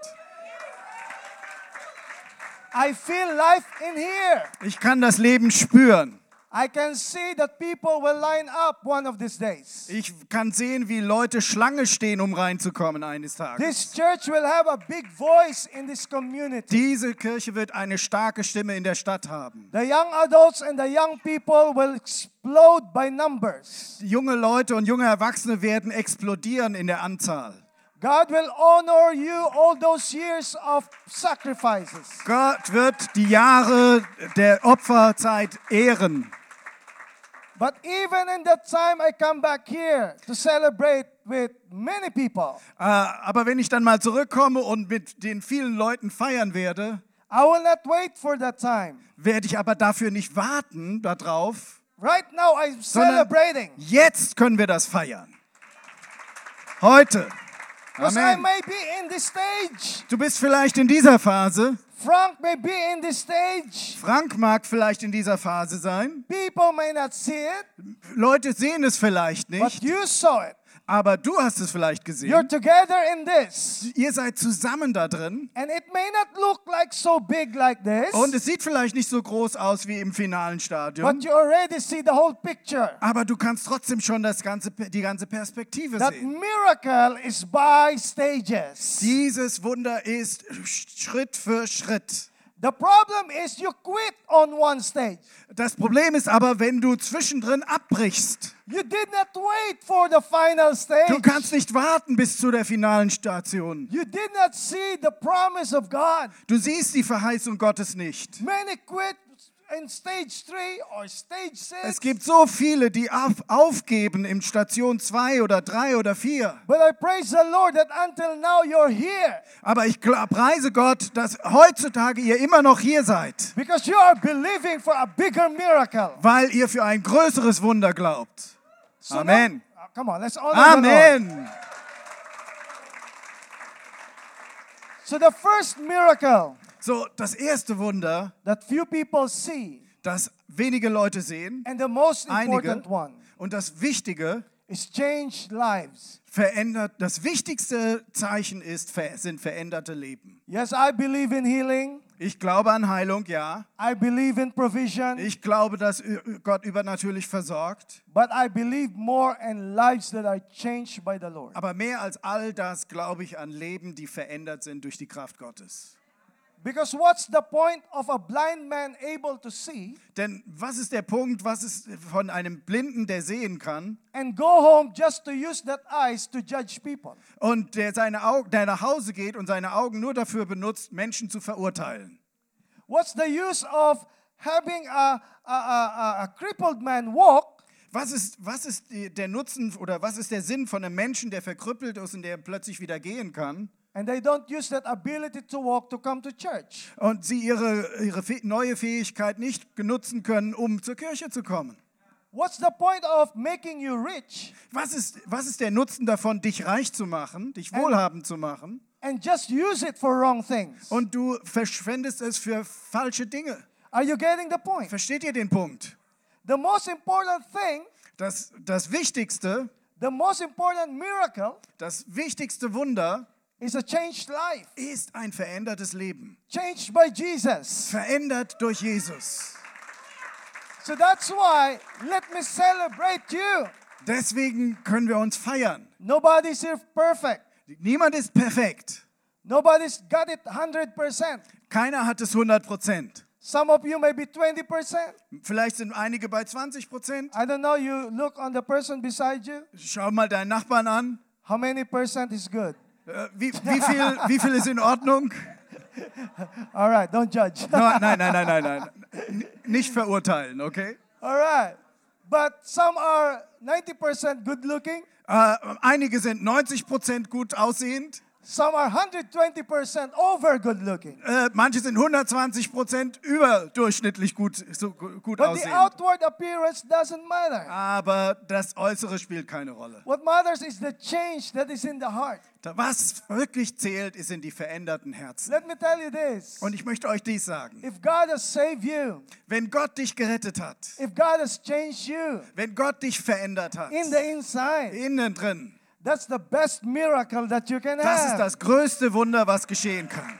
Speaker 1: I feel life in here.
Speaker 2: Ich kann das Leben spüren.
Speaker 1: I can see that people will line up one of these days.
Speaker 2: Ich kann sehen, wie Leute Schlange stehen, um reinzukommen eines Tages.
Speaker 1: This church will have a big voice in this community.
Speaker 2: Diese Kirche wird eine starke Stimme in der Stadt haben.
Speaker 1: The young adults and the young people will explode by numbers.
Speaker 2: Junge Leute und junge Erwachsene werden explodieren in der Anzahl.
Speaker 1: God will honor you all those years of sacrifices.
Speaker 2: Gott wird die Jahre der Opferzeit ehren.
Speaker 1: But even in that time, I come back here to celebrate with many people.
Speaker 2: Äh, aber wenn ich dann mal zurückkomme und mit den vielen Leuten feiern werde,
Speaker 1: I will not wait for that time.
Speaker 2: werde ich aber dafür nicht warten darauf.
Speaker 1: Right now, I'm
Speaker 2: Sondern
Speaker 1: celebrating.
Speaker 2: jetzt können wir das feiern. Heute.
Speaker 1: Because I
Speaker 2: Amen.
Speaker 1: may be in this stage.
Speaker 2: Du bist vielleicht in dieser Phase.
Speaker 1: Frank may be in this stage.
Speaker 2: Frank mag vielleicht in dieser Phase sein.
Speaker 1: People may not see it,
Speaker 2: Leute sehen es vielleicht
Speaker 1: but
Speaker 2: nicht.
Speaker 1: you saw it.
Speaker 2: Aber du hast es vielleicht
Speaker 1: You're
Speaker 2: gesehen.
Speaker 1: together in this.
Speaker 2: Ihr seid zusammen da drin.
Speaker 1: And it may not look like so big like this,
Speaker 2: Und es sieht vielleicht nicht so groß aus wie im finalen Stadion.
Speaker 1: but you already see the whole picture.
Speaker 2: Aber du kannst trotzdem schon das ganze, die ganze Perspektive
Speaker 1: That
Speaker 2: sehen.
Speaker 1: miracle is by stages.
Speaker 2: Dieses Wunder ist Schritt für Schritt.
Speaker 1: The problem is you quit on one stage.
Speaker 2: Das Problem ist aber, wenn du zwischendrin abbrichst.
Speaker 1: You did not wait for the final stage.
Speaker 2: Du kannst nicht warten bis zu der finalen Station.
Speaker 1: You did not see the promise of God.
Speaker 2: Du siehst die Verheißung Gottes nicht.
Speaker 1: Many quit in stage three or stage six.
Speaker 2: Es gibt so viele, die auf, aufgeben in Station zwei oder drei oder vier.
Speaker 1: But I praise the Lord that until now you're here.
Speaker 2: Aber ich gl- preise Gott, dass heutzutage ihr immer noch hier seid,
Speaker 1: Because you are believing for a bigger miracle.
Speaker 2: weil ihr für ein größeres Wunder glaubt.
Speaker 1: So
Speaker 2: Amen.
Speaker 1: now- uh, come on, let's honor the Lord.
Speaker 2: Amen.
Speaker 1: So the first miracle
Speaker 2: So, das erste Wunder,
Speaker 1: that few people see,
Speaker 2: das wenige Leute sehen,
Speaker 1: and the most
Speaker 2: einige,
Speaker 1: important one,
Speaker 2: und das Wichtige,
Speaker 1: is changed lives.
Speaker 2: verändert, das wichtigste Zeichen ist, ver- sind veränderte Leben.
Speaker 1: Yes, I believe in healing.
Speaker 2: Ich glaube an Heilung, ja.
Speaker 1: I believe in provision.
Speaker 2: Ich glaube, dass ü- Gott übernatürlich versorgt.
Speaker 1: But I believe more in lives that are changed by the Lord.
Speaker 2: Aber mehr als all das glaube ich an Leben, die verändert sind durch die Kraft Gottes.
Speaker 1: Because what's the point of a blind man able to see
Speaker 2: Denn was ist der Punkt, was ist von einem Blinden, der sehen kann,
Speaker 1: and go home just to use that eyes to judge people?
Speaker 2: und der, seine Augen, der nach Hause geht und seine Augen nur dafür benutzt, Menschen zu verurteilen?
Speaker 1: What's the use of having a, a, a, a crippled man walk
Speaker 2: Was ist, was ist die, der Nutzen oder was ist der Sinn von einem Menschen, der verkrüppelt ist und der plötzlich wieder gehen kann
Speaker 1: and they don't use that ability to walk to come to church?
Speaker 2: und sie ihre, ihre fäh- neue Fähigkeit nicht nutzen können, um zur Kirche zu kommen?
Speaker 1: What's the point of making you rich
Speaker 2: Was ist, was ist der Nutzen davon, dich reich zu machen, dich wohlhabend zu machen,
Speaker 1: and just use it for wrong things?
Speaker 2: und du verschwendest es für falsche Dinge?
Speaker 1: Are you getting the point?
Speaker 2: Versteht ihr den Punkt?
Speaker 1: The most important thing,
Speaker 2: Das, das Wichtigste,
Speaker 1: the most important miracle
Speaker 2: das wichtigste Wunder
Speaker 1: is a changed life,
Speaker 2: ist ein verändertes Leben.
Speaker 1: changed by Jesus.
Speaker 2: Verändert durch Jesus.
Speaker 1: So that's why let me celebrate you.
Speaker 2: Deswegen können wir uns feiern.
Speaker 1: Nobody's here perfect.
Speaker 2: Niemand ist perfekt.
Speaker 1: Nobody's got it one hundred percent.
Speaker 2: Keiner hat es hundert Prozent.
Speaker 1: Some of you maybe twenty percent.
Speaker 2: Vielleicht sind einige bei zwanzig Prozent.
Speaker 1: I don't know, you look on the person beside you.
Speaker 2: Schau mal deinen Nachbarn an.
Speaker 1: How many percent is good?
Speaker 2: Äh, Wie, wie, viel, wie viel ist in Ordnung?
Speaker 1: All right, don't judge.
Speaker 2: No, nein, nein, nein, nein, nein. N- Nicht verurteilen, okay?
Speaker 1: All right. But some are ninety percent good looking.
Speaker 2: Äh, einige sind neunzig Prozent gut aussehend.
Speaker 1: Some are one hundred twenty percent over good looking.
Speaker 2: Äh, manche sind hundertzwanzig Prozent überdurchschnittlich gut, so gu- gut
Speaker 1: But the
Speaker 2: aussehend.
Speaker 1: outward appearance doesn't matter.
Speaker 2: Aber das Äußere spielt keine Rolle.
Speaker 1: What matters is the change that is in the heart.
Speaker 2: Da- Was wirklich zählt, ist in die veränderten Herzen.
Speaker 1: Let me tell you this.
Speaker 2: Und ich möchte euch dies sagen.
Speaker 1: If God has saved you,
Speaker 2: Wenn Gott dich gerettet hat,
Speaker 1: if God has changed you
Speaker 2: wenn Gott dich verändert hat,
Speaker 1: in the inside,
Speaker 2: innen drin,
Speaker 1: that's the best miracle that you can
Speaker 2: das ist
Speaker 1: have.
Speaker 2: das größte Wunder, was geschehen kann.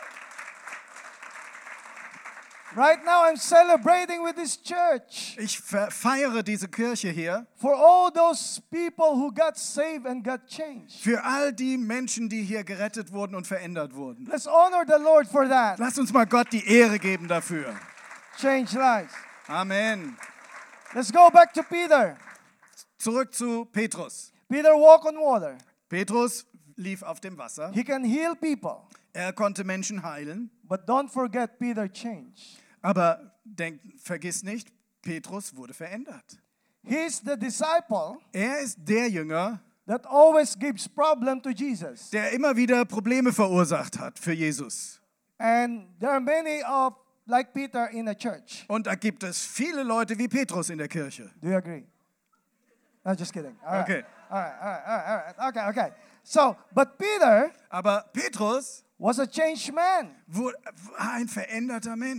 Speaker 1: Right now I'm celebrating with this church
Speaker 2: Ich fe- feiere diese Kirche hier
Speaker 1: for all those people who got saved and got changed.
Speaker 2: für all die Menschen, die hier gerettet wurden und verändert wurden.
Speaker 1: Let's honor the Lord for that.
Speaker 2: Lasst uns mal Gott die Ehre geben dafür.
Speaker 1: Change lives.
Speaker 2: Amen.
Speaker 1: Let's go back to Peter.
Speaker 2: Zurück zu Petrus.
Speaker 1: Peter walked on water.
Speaker 2: Petrus lief auf dem Wasser.
Speaker 1: He can heal people.
Speaker 2: Er konnte Menschen heilen.
Speaker 1: But don't forget, Peter changed.
Speaker 2: Aber denk, vergiss nicht, Petrus wurde verändert.
Speaker 1: He's the disciple
Speaker 2: Er ist der Jünger,
Speaker 1: that always gives problem to Jesus.
Speaker 2: der immer wieder Probleme verursacht hat für Jesus.
Speaker 1: And there are many of like Peter in a church.
Speaker 2: Und da gibt es viele Leute wie Petrus in der Kirche.
Speaker 1: Do you agree? No, just kidding. All right.
Speaker 2: Okay.
Speaker 1: All right, all right, all right, all right. Okay, okay. So, but Peter
Speaker 2: Aber Petrus
Speaker 1: was a changed man.
Speaker 2: wurde, war ein veränderter Mensch.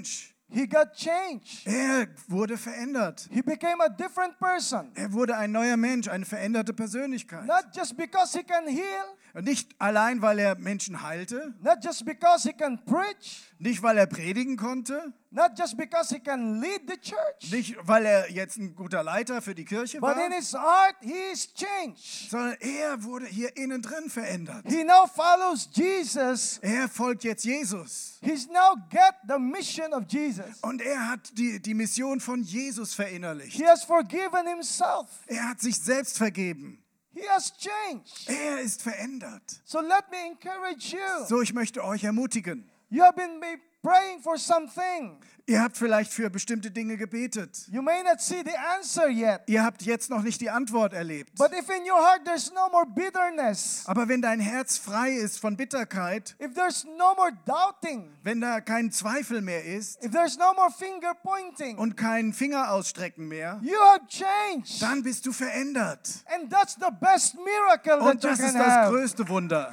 Speaker 1: He got changed.
Speaker 2: Er wurde verändert.
Speaker 1: He became a different person.
Speaker 2: Er wurde ein neuer Mensch, eine veränderte Persönlichkeit.
Speaker 1: Not just because he can heal,
Speaker 2: Und nicht allein, weil er Menschen heilte,
Speaker 1: not just because he can preach,
Speaker 2: nicht weil er predigen konnte,
Speaker 1: not just because he can lead the church,
Speaker 2: nicht weil er jetzt ein guter Leiter für die Kirche
Speaker 1: but
Speaker 2: war,
Speaker 1: in his heart he is changed.
Speaker 2: sondern er wurde hier innen drin verändert.
Speaker 1: He now follows Jesus.
Speaker 2: Er folgt jetzt Jesus.
Speaker 1: He's now get the mission of Jesus.
Speaker 2: Und er hat die, die Mission von Jesus verinnerlicht.
Speaker 1: He has forgiven himself.
Speaker 2: Er hat sich selbst vergeben.
Speaker 1: He has changed.
Speaker 2: Er ist verändert.
Speaker 1: So let me encourage you.
Speaker 2: So, ich möchte euch ermutigen.
Speaker 1: You have been be- praying for something.
Speaker 2: Ihr habt vielleicht für bestimmte Dinge gebetet.
Speaker 1: You may not see the answer yet.
Speaker 2: Ihr habt jetzt noch nicht die Antwort erlebt.
Speaker 1: But if in your heart there's no more bitterness,
Speaker 2: Aber wenn dein Herz frei ist von Bitterkeit,
Speaker 1: if there's no more doubting,
Speaker 2: wenn da kein Zweifel mehr ist
Speaker 1: if there's no more finger pointing,
Speaker 2: und kein Finger ausstrecken mehr,
Speaker 1: you have changed.
Speaker 2: dann bist du verändert.
Speaker 1: And that's the best miracle
Speaker 2: Und
Speaker 1: that you
Speaker 2: das ist
Speaker 1: can
Speaker 2: das
Speaker 1: have.
Speaker 2: größte Wunder.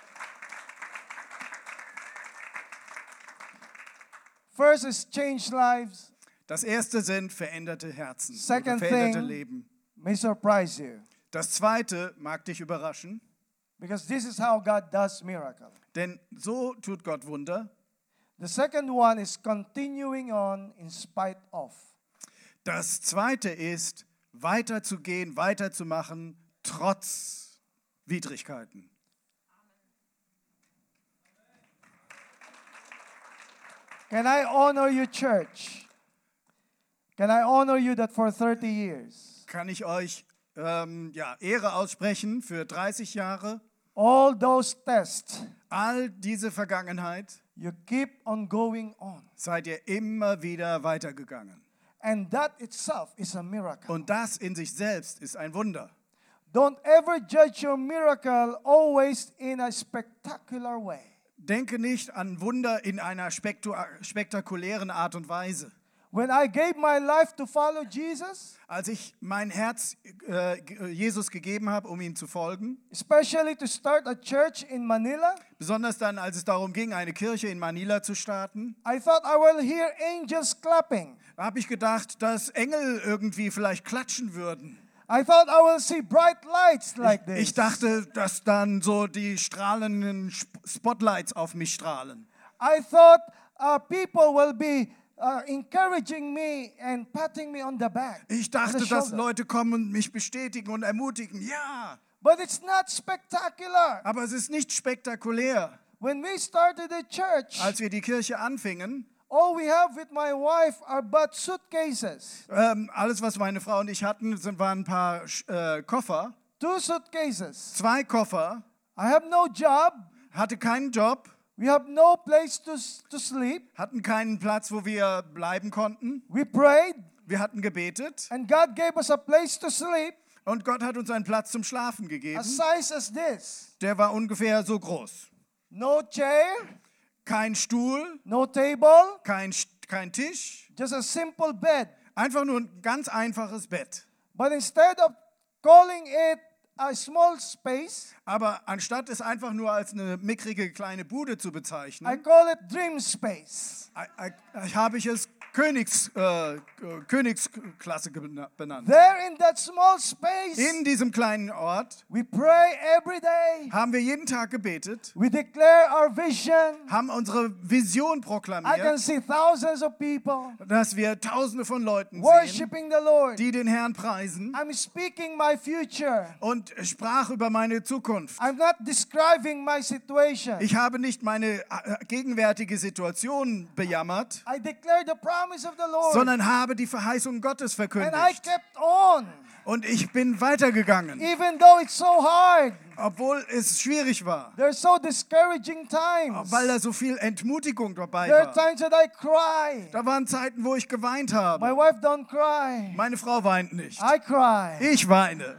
Speaker 1: First is change lives.
Speaker 2: Das erste sind veränderte Herzen, oder
Speaker 1: Second
Speaker 2: veränderte
Speaker 1: thing-
Speaker 2: Leben.
Speaker 1: May surprise you.
Speaker 2: Das zweite mag dich überraschen,
Speaker 1: Because this is how God does miracle.
Speaker 2: denn so tut Gott Wunder.
Speaker 1: The second one is continuing on in spite of.
Speaker 2: Das zweite ist, weiterzugehen, weiterzumachen, trotz Widrigkeiten.
Speaker 1: Can I honor you, church? Can I honor you that for thirty years,
Speaker 2: Kann ich euch ähm, ja, Ehre aussprechen für dreißig Jahre?
Speaker 1: all those tests,
Speaker 2: All diese Vergangenheit
Speaker 1: you keep on going on.
Speaker 2: seid ihr immer wieder weitergegangen.
Speaker 1: And that itself is a miracle.
Speaker 2: Und das in sich selbst ist ein Wunder.
Speaker 1: Don't ever judge your miracle always in a spectacular way.
Speaker 2: Denke nicht an Wunder in einer spektu- spektakulären Art und Weise.
Speaker 1: When I gave my life to follow Jesus,
Speaker 2: Als ich mein Herz äh, Jesus gegeben habe, um ihm zu folgen,
Speaker 1: especially to start a church in Manila,
Speaker 2: besonders dann, als es darum ging, eine Kirche in Manila zu starten,
Speaker 1: I thought I will hear angels clapping.
Speaker 2: habe ich gedacht, dass Engel irgendwie vielleicht klatschen würden.
Speaker 1: I thought I will see bright lights like this.
Speaker 2: Ich dachte, dass dann so die strahlenden Sp- Spotlights auf mich strahlen.
Speaker 1: I thought uh, people will be uh, encouraging me and patting me on the back.
Speaker 2: Ich
Speaker 1: on the
Speaker 2: dachte, dass
Speaker 1: shoulder.
Speaker 2: Leute kommen und mich bestätigen und ermutigen. Ja,
Speaker 1: But it's not spectacular.
Speaker 2: aber es ist nicht spektakulär.
Speaker 1: When we started the church,
Speaker 2: Als wir die Kirche anfingen,
Speaker 1: all we have with my wife are but suitcases.
Speaker 2: ähm, alles, was meine Frau und ich hatten, sind, waren ein paar äh, Koffer.
Speaker 1: Two suitcases.
Speaker 2: Zwei Koffer,
Speaker 1: I have no job.
Speaker 2: hatte keinen Job,
Speaker 1: We have no place to, s- to sleep.
Speaker 2: hatten keinen Platz, wo wir bleiben konnten.
Speaker 1: We prayed,
Speaker 2: Wir hatten gebetet
Speaker 1: and God gave us a place to sleep,
Speaker 2: und Gott hat uns einen Platz zum Schlafen
Speaker 1: a
Speaker 2: gegeben.
Speaker 1: size as this.
Speaker 2: Der war ungefähr so groß.
Speaker 1: No chair,
Speaker 2: Kein Stuhl,
Speaker 1: no table,
Speaker 2: kein, Sch- kein Tisch,
Speaker 1: just a simple bed.
Speaker 2: einfach nur ein ganz einfaches Bett.
Speaker 1: But instead of calling it a small space,
Speaker 2: Aber anstatt es einfach nur als eine mickrige kleine Bude zu
Speaker 1: I
Speaker 2: bezeichnen,
Speaker 1: call it dream space.
Speaker 2: I- I- habe ich es Königs, äh, äh, Königsklasse gena- benannt.
Speaker 1: There in that small space,
Speaker 2: In diesem kleinen Ort
Speaker 1: we pray every day.
Speaker 2: haben wir jeden Tag gebetet,
Speaker 1: We declare our vision.
Speaker 2: haben unsere Vision
Speaker 1: I can
Speaker 2: proklamiert,
Speaker 1: see thousands of people
Speaker 2: dass wir Tausende von Leuten sehen,
Speaker 1: worshiping the Lord.
Speaker 2: die den Herrn preisen,
Speaker 1: I'm speaking my future.
Speaker 2: und sprach über meine Zukunft.
Speaker 1: I'm not describing my situation.
Speaker 2: Ich habe nicht meine äh, gegenwärtige Situation bejammert,
Speaker 1: I declare the promise of the Lord.
Speaker 2: sondern habe die Verheißung Gottes
Speaker 1: And I
Speaker 2: verkündigt.
Speaker 1: kept on,
Speaker 2: Und ich bin weitergegangen,
Speaker 1: even though it's so hard.
Speaker 2: obwohl es schwierig war,
Speaker 1: There's so discouraging times.
Speaker 2: weil da so viel Entmutigung dabei
Speaker 1: There are
Speaker 2: war.
Speaker 1: times that I cry.
Speaker 2: Da waren Zeiten, wo ich geweint
Speaker 1: My
Speaker 2: habe.
Speaker 1: wife don't cry.
Speaker 2: Meine Frau weint nicht.
Speaker 1: I cry.
Speaker 2: Ich weine.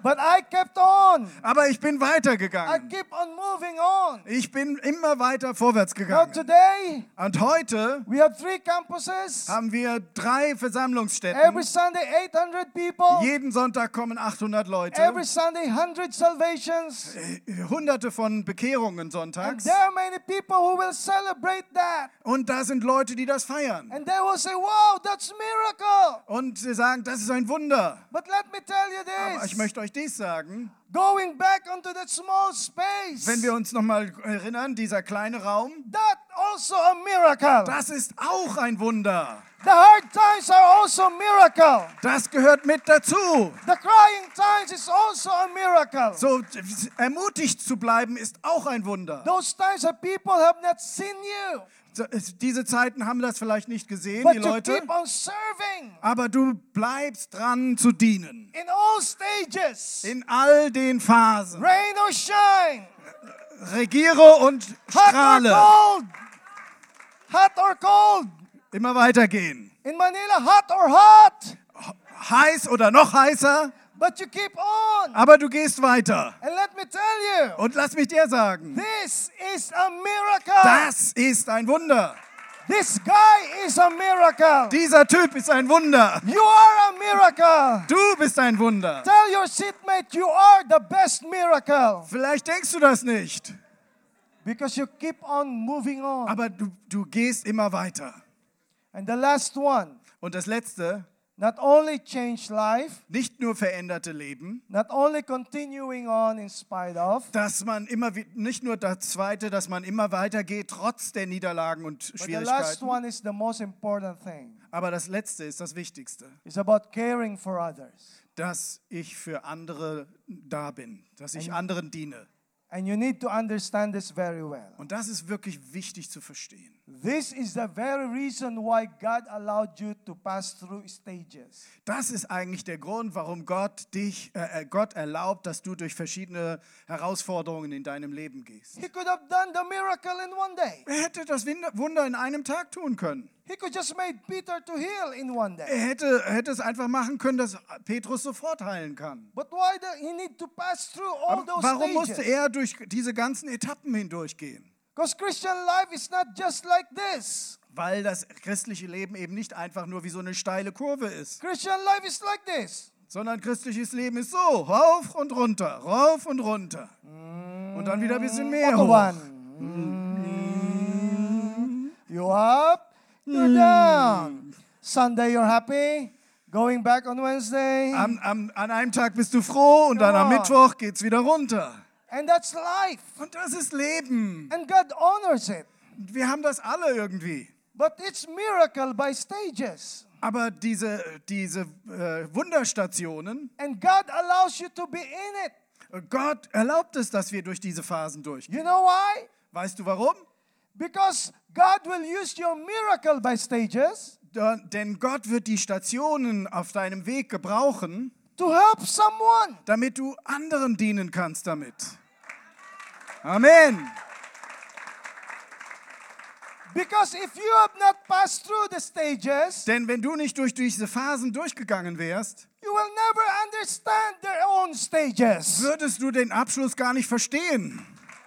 Speaker 1: But I kept on.
Speaker 2: Aber ich bin
Speaker 1: I
Speaker 2: weitergegangen.
Speaker 1: keep on moving on.
Speaker 2: Ich bin immer weiter vorwärts
Speaker 1: Now
Speaker 2: gegangen.
Speaker 1: today,
Speaker 2: Und heute
Speaker 1: we have three campuses.
Speaker 2: haben wir drei
Speaker 1: Every
Speaker 2: Versammlungsstätten.
Speaker 1: Sunday, eight hundred people.
Speaker 2: Jeden Sonntag kommen achthundert Leute.
Speaker 1: Every Sunday, one hundred salvations.
Speaker 2: Äh, Hunderte von Bekehrungen
Speaker 1: And
Speaker 2: sonntags.
Speaker 1: there are many people who will celebrate that.
Speaker 2: Und da sind Leute, die das feiern.
Speaker 1: And they will say, wow, that's miracle.
Speaker 2: Und sie sagen, das ist ein Wunder.
Speaker 1: But let me tell you
Speaker 2: Aber ich
Speaker 1: this.
Speaker 2: möchte euch dies sagen.
Speaker 1: Going back onto that small space,
Speaker 2: Wenn wir uns nochmal erinnern, dieser kleine Raum,
Speaker 1: that also a miracle.
Speaker 2: das ist auch ein Wunder.
Speaker 1: The hard times are also a miracle.
Speaker 2: Das gehört mit dazu.
Speaker 1: The crying times is also a miracle.
Speaker 2: So ermutigt zu bleiben, ist auch ein Wunder.
Speaker 1: Those times that people have not seen you,
Speaker 2: So, es- Diese Zeiten haben das vielleicht nicht gesehen, die
Speaker 1: but you
Speaker 2: Leute.
Speaker 1: keep on serving
Speaker 2: Aber du bleibst dran zu dienen.
Speaker 1: in all stages,
Speaker 2: In all den Phasen.
Speaker 1: rain or shine,
Speaker 2: Regiere und
Speaker 1: hot or
Speaker 2: strahle.
Speaker 1: cold, hot or cold.
Speaker 2: Immer weitergehen.
Speaker 1: In Manila, hot or hot,
Speaker 2: Heiß oder noch heißer,
Speaker 1: but you keep on.
Speaker 2: aber du gehst weiter.
Speaker 1: And let me tell you,
Speaker 2: Und lass mich dir sagen,
Speaker 1: this is a miracle.
Speaker 2: das ist ein Wunder.
Speaker 1: This guy is a miracle.
Speaker 2: Dieser Typ ist ein Wunder.
Speaker 1: You are a miracle.
Speaker 2: Du bist ein Wunder.
Speaker 1: Tell your seatmate you are the best miracle.
Speaker 2: Vielleicht denkst du das nicht,
Speaker 1: Because you keep on moving on.
Speaker 2: aber du, du gehst immer weiter.
Speaker 1: And the last one,
Speaker 2: Und das Letzte,
Speaker 1: not only change life,
Speaker 2: nicht nur veränderte Leben,
Speaker 1: not only continuing on in spite of,
Speaker 2: dass man immer, wie- nicht nur das Zweite, dass man immer weitergeht, trotz der Niederlagen und
Speaker 1: but the last
Speaker 2: Schwierigkeiten,
Speaker 1: one is the most important thing.
Speaker 2: aber das Letzte ist das Wichtigste,
Speaker 1: It's about caring for others.
Speaker 2: dass ich für andere da bin, dass ich anderen diene.
Speaker 1: And you need to understand this very well.
Speaker 2: Und das ist wirklich wichtig zu verstehen.
Speaker 1: This is the very reason why God allowed you to pass through stages.
Speaker 2: Das ist eigentlich der Grund, warum Gott dich, äh, Gott erlaubt, dass du durch verschiedene Herausforderungen in deinem Leben gehst.
Speaker 1: He could have done the miracle in one day.
Speaker 2: Er hätte das Wunder in einem Tag tun können.
Speaker 1: He could just made Peter to heal in one day.
Speaker 2: Er hätte, er hätte es einfach machen können, dass Petrus sofort heilen kann.
Speaker 1: But why did he need to pass through all
Speaker 2: Aber
Speaker 1: those
Speaker 2: warum
Speaker 1: stages?
Speaker 2: musste er durch diese ganzen Etappen hindurchgehen?
Speaker 1: Because Christian life is not just like this.
Speaker 2: Weil das christliche Leben eben nicht einfach nur wie so eine steile Kurve ist,
Speaker 1: Christian life is like this.
Speaker 2: sondern christliches Leben ist so, rauf und runter, rauf und runter. Und dann wieder ein bisschen mehr
Speaker 1: Otto
Speaker 2: hoch.
Speaker 1: one. Mm. You up, you're down. Sunday you're happy. Going back on Wednesday.
Speaker 2: Am, am, an einem Tag bist du froh und dann am
Speaker 1: Come on.
Speaker 2: Mittwoch geht's wieder runter.
Speaker 1: And that's life.
Speaker 2: Und das ist Leben.
Speaker 1: And God honors it.
Speaker 2: Wir haben das alle irgendwie.
Speaker 1: But it's miracle by stages.
Speaker 2: Aber diese, diese äh, Wunderstationen,
Speaker 1: And God allows you to be in it.
Speaker 2: Gott erlaubt es, dass wir durch diese Phasen durchgehen.
Speaker 1: You know why?
Speaker 2: Weißt du warum?
Speaker 1: Because God will use your miracle by stages
Speaker 2: Da, denn Gott wird die Stationen auf deinem Weg gebrauchen,
Speaker 1: to help someone.
Speaker 2: damit du anderen dienen kannst damit. Amen.
Speaker 1: Because if you have not passed through the stages,
Speaker 2: Denn wenn du nicht durch diese Phasen durchgegangen wärst,
Speaker 1: you will never understand their own stages.
Speaker 2: würdest du den Abschluss gar nicht verstehen.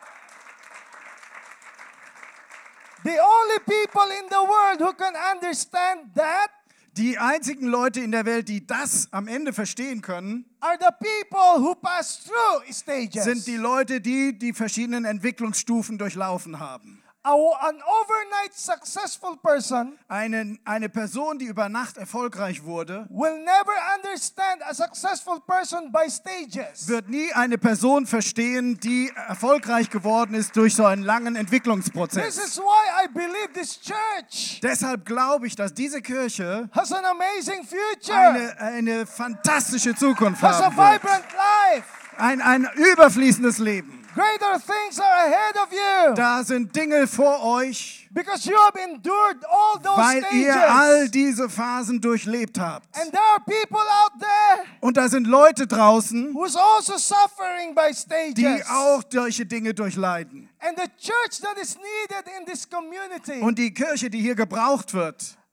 Speaker 1: The only people in the world who can understand that
Speaker 2: Die einzigen Leute in der Welt, die das am Ende verstehen können,
Speaker 1: are the people who pass through stages.
Speaker 2: sind die Leute, die die verschiedenen Entwicklungsstufen durchlaufen haben.
Speaker 1: A- An overnight successful person
Speaker 2: Eine, eine Person, die über Nacht erfolgreich wurde,
Speaker 1: will never understand a successful person by stages.
Speaker 2: wird nie eine Person verstehen, die erfolgreich geworden ist durch so einen langen
Speaker 1: This
Speaker 2: Entwicklungsprozess.
Speaker 1: is why I believe this church
Speaker 2: Deshalb glaube ich, dass diese Kirche
Speaker 1: has an amazing future,
Speaker 2: eine, eine fantastische Zukunft
Speaker 1: has a
Speaker 2: haben wird.
Speaker 1: vibrant life.
Speaker 2: Ein, ein überfließendes Leben.
Speaker 1: Greater things are ahead of you
Speaker 2: Da sind Dinge vor euch,
Speaker 1: because you have endured all those
Speaker 2: weil
Speaker 1: stages.
Speaker 2: ihr all diese Phasen durchlebt habt.
Speaker 1: And there are people out there
Speaker 2: Und da sind Leute draußen,
Speaker 1: who's also suffering by stages.
Speaker 2: die auch solche Dinge durchleiden.
Speaker 1: And the church that is needed in this community
Speaker 2: Und die Kirche, die hier gebraucht wird,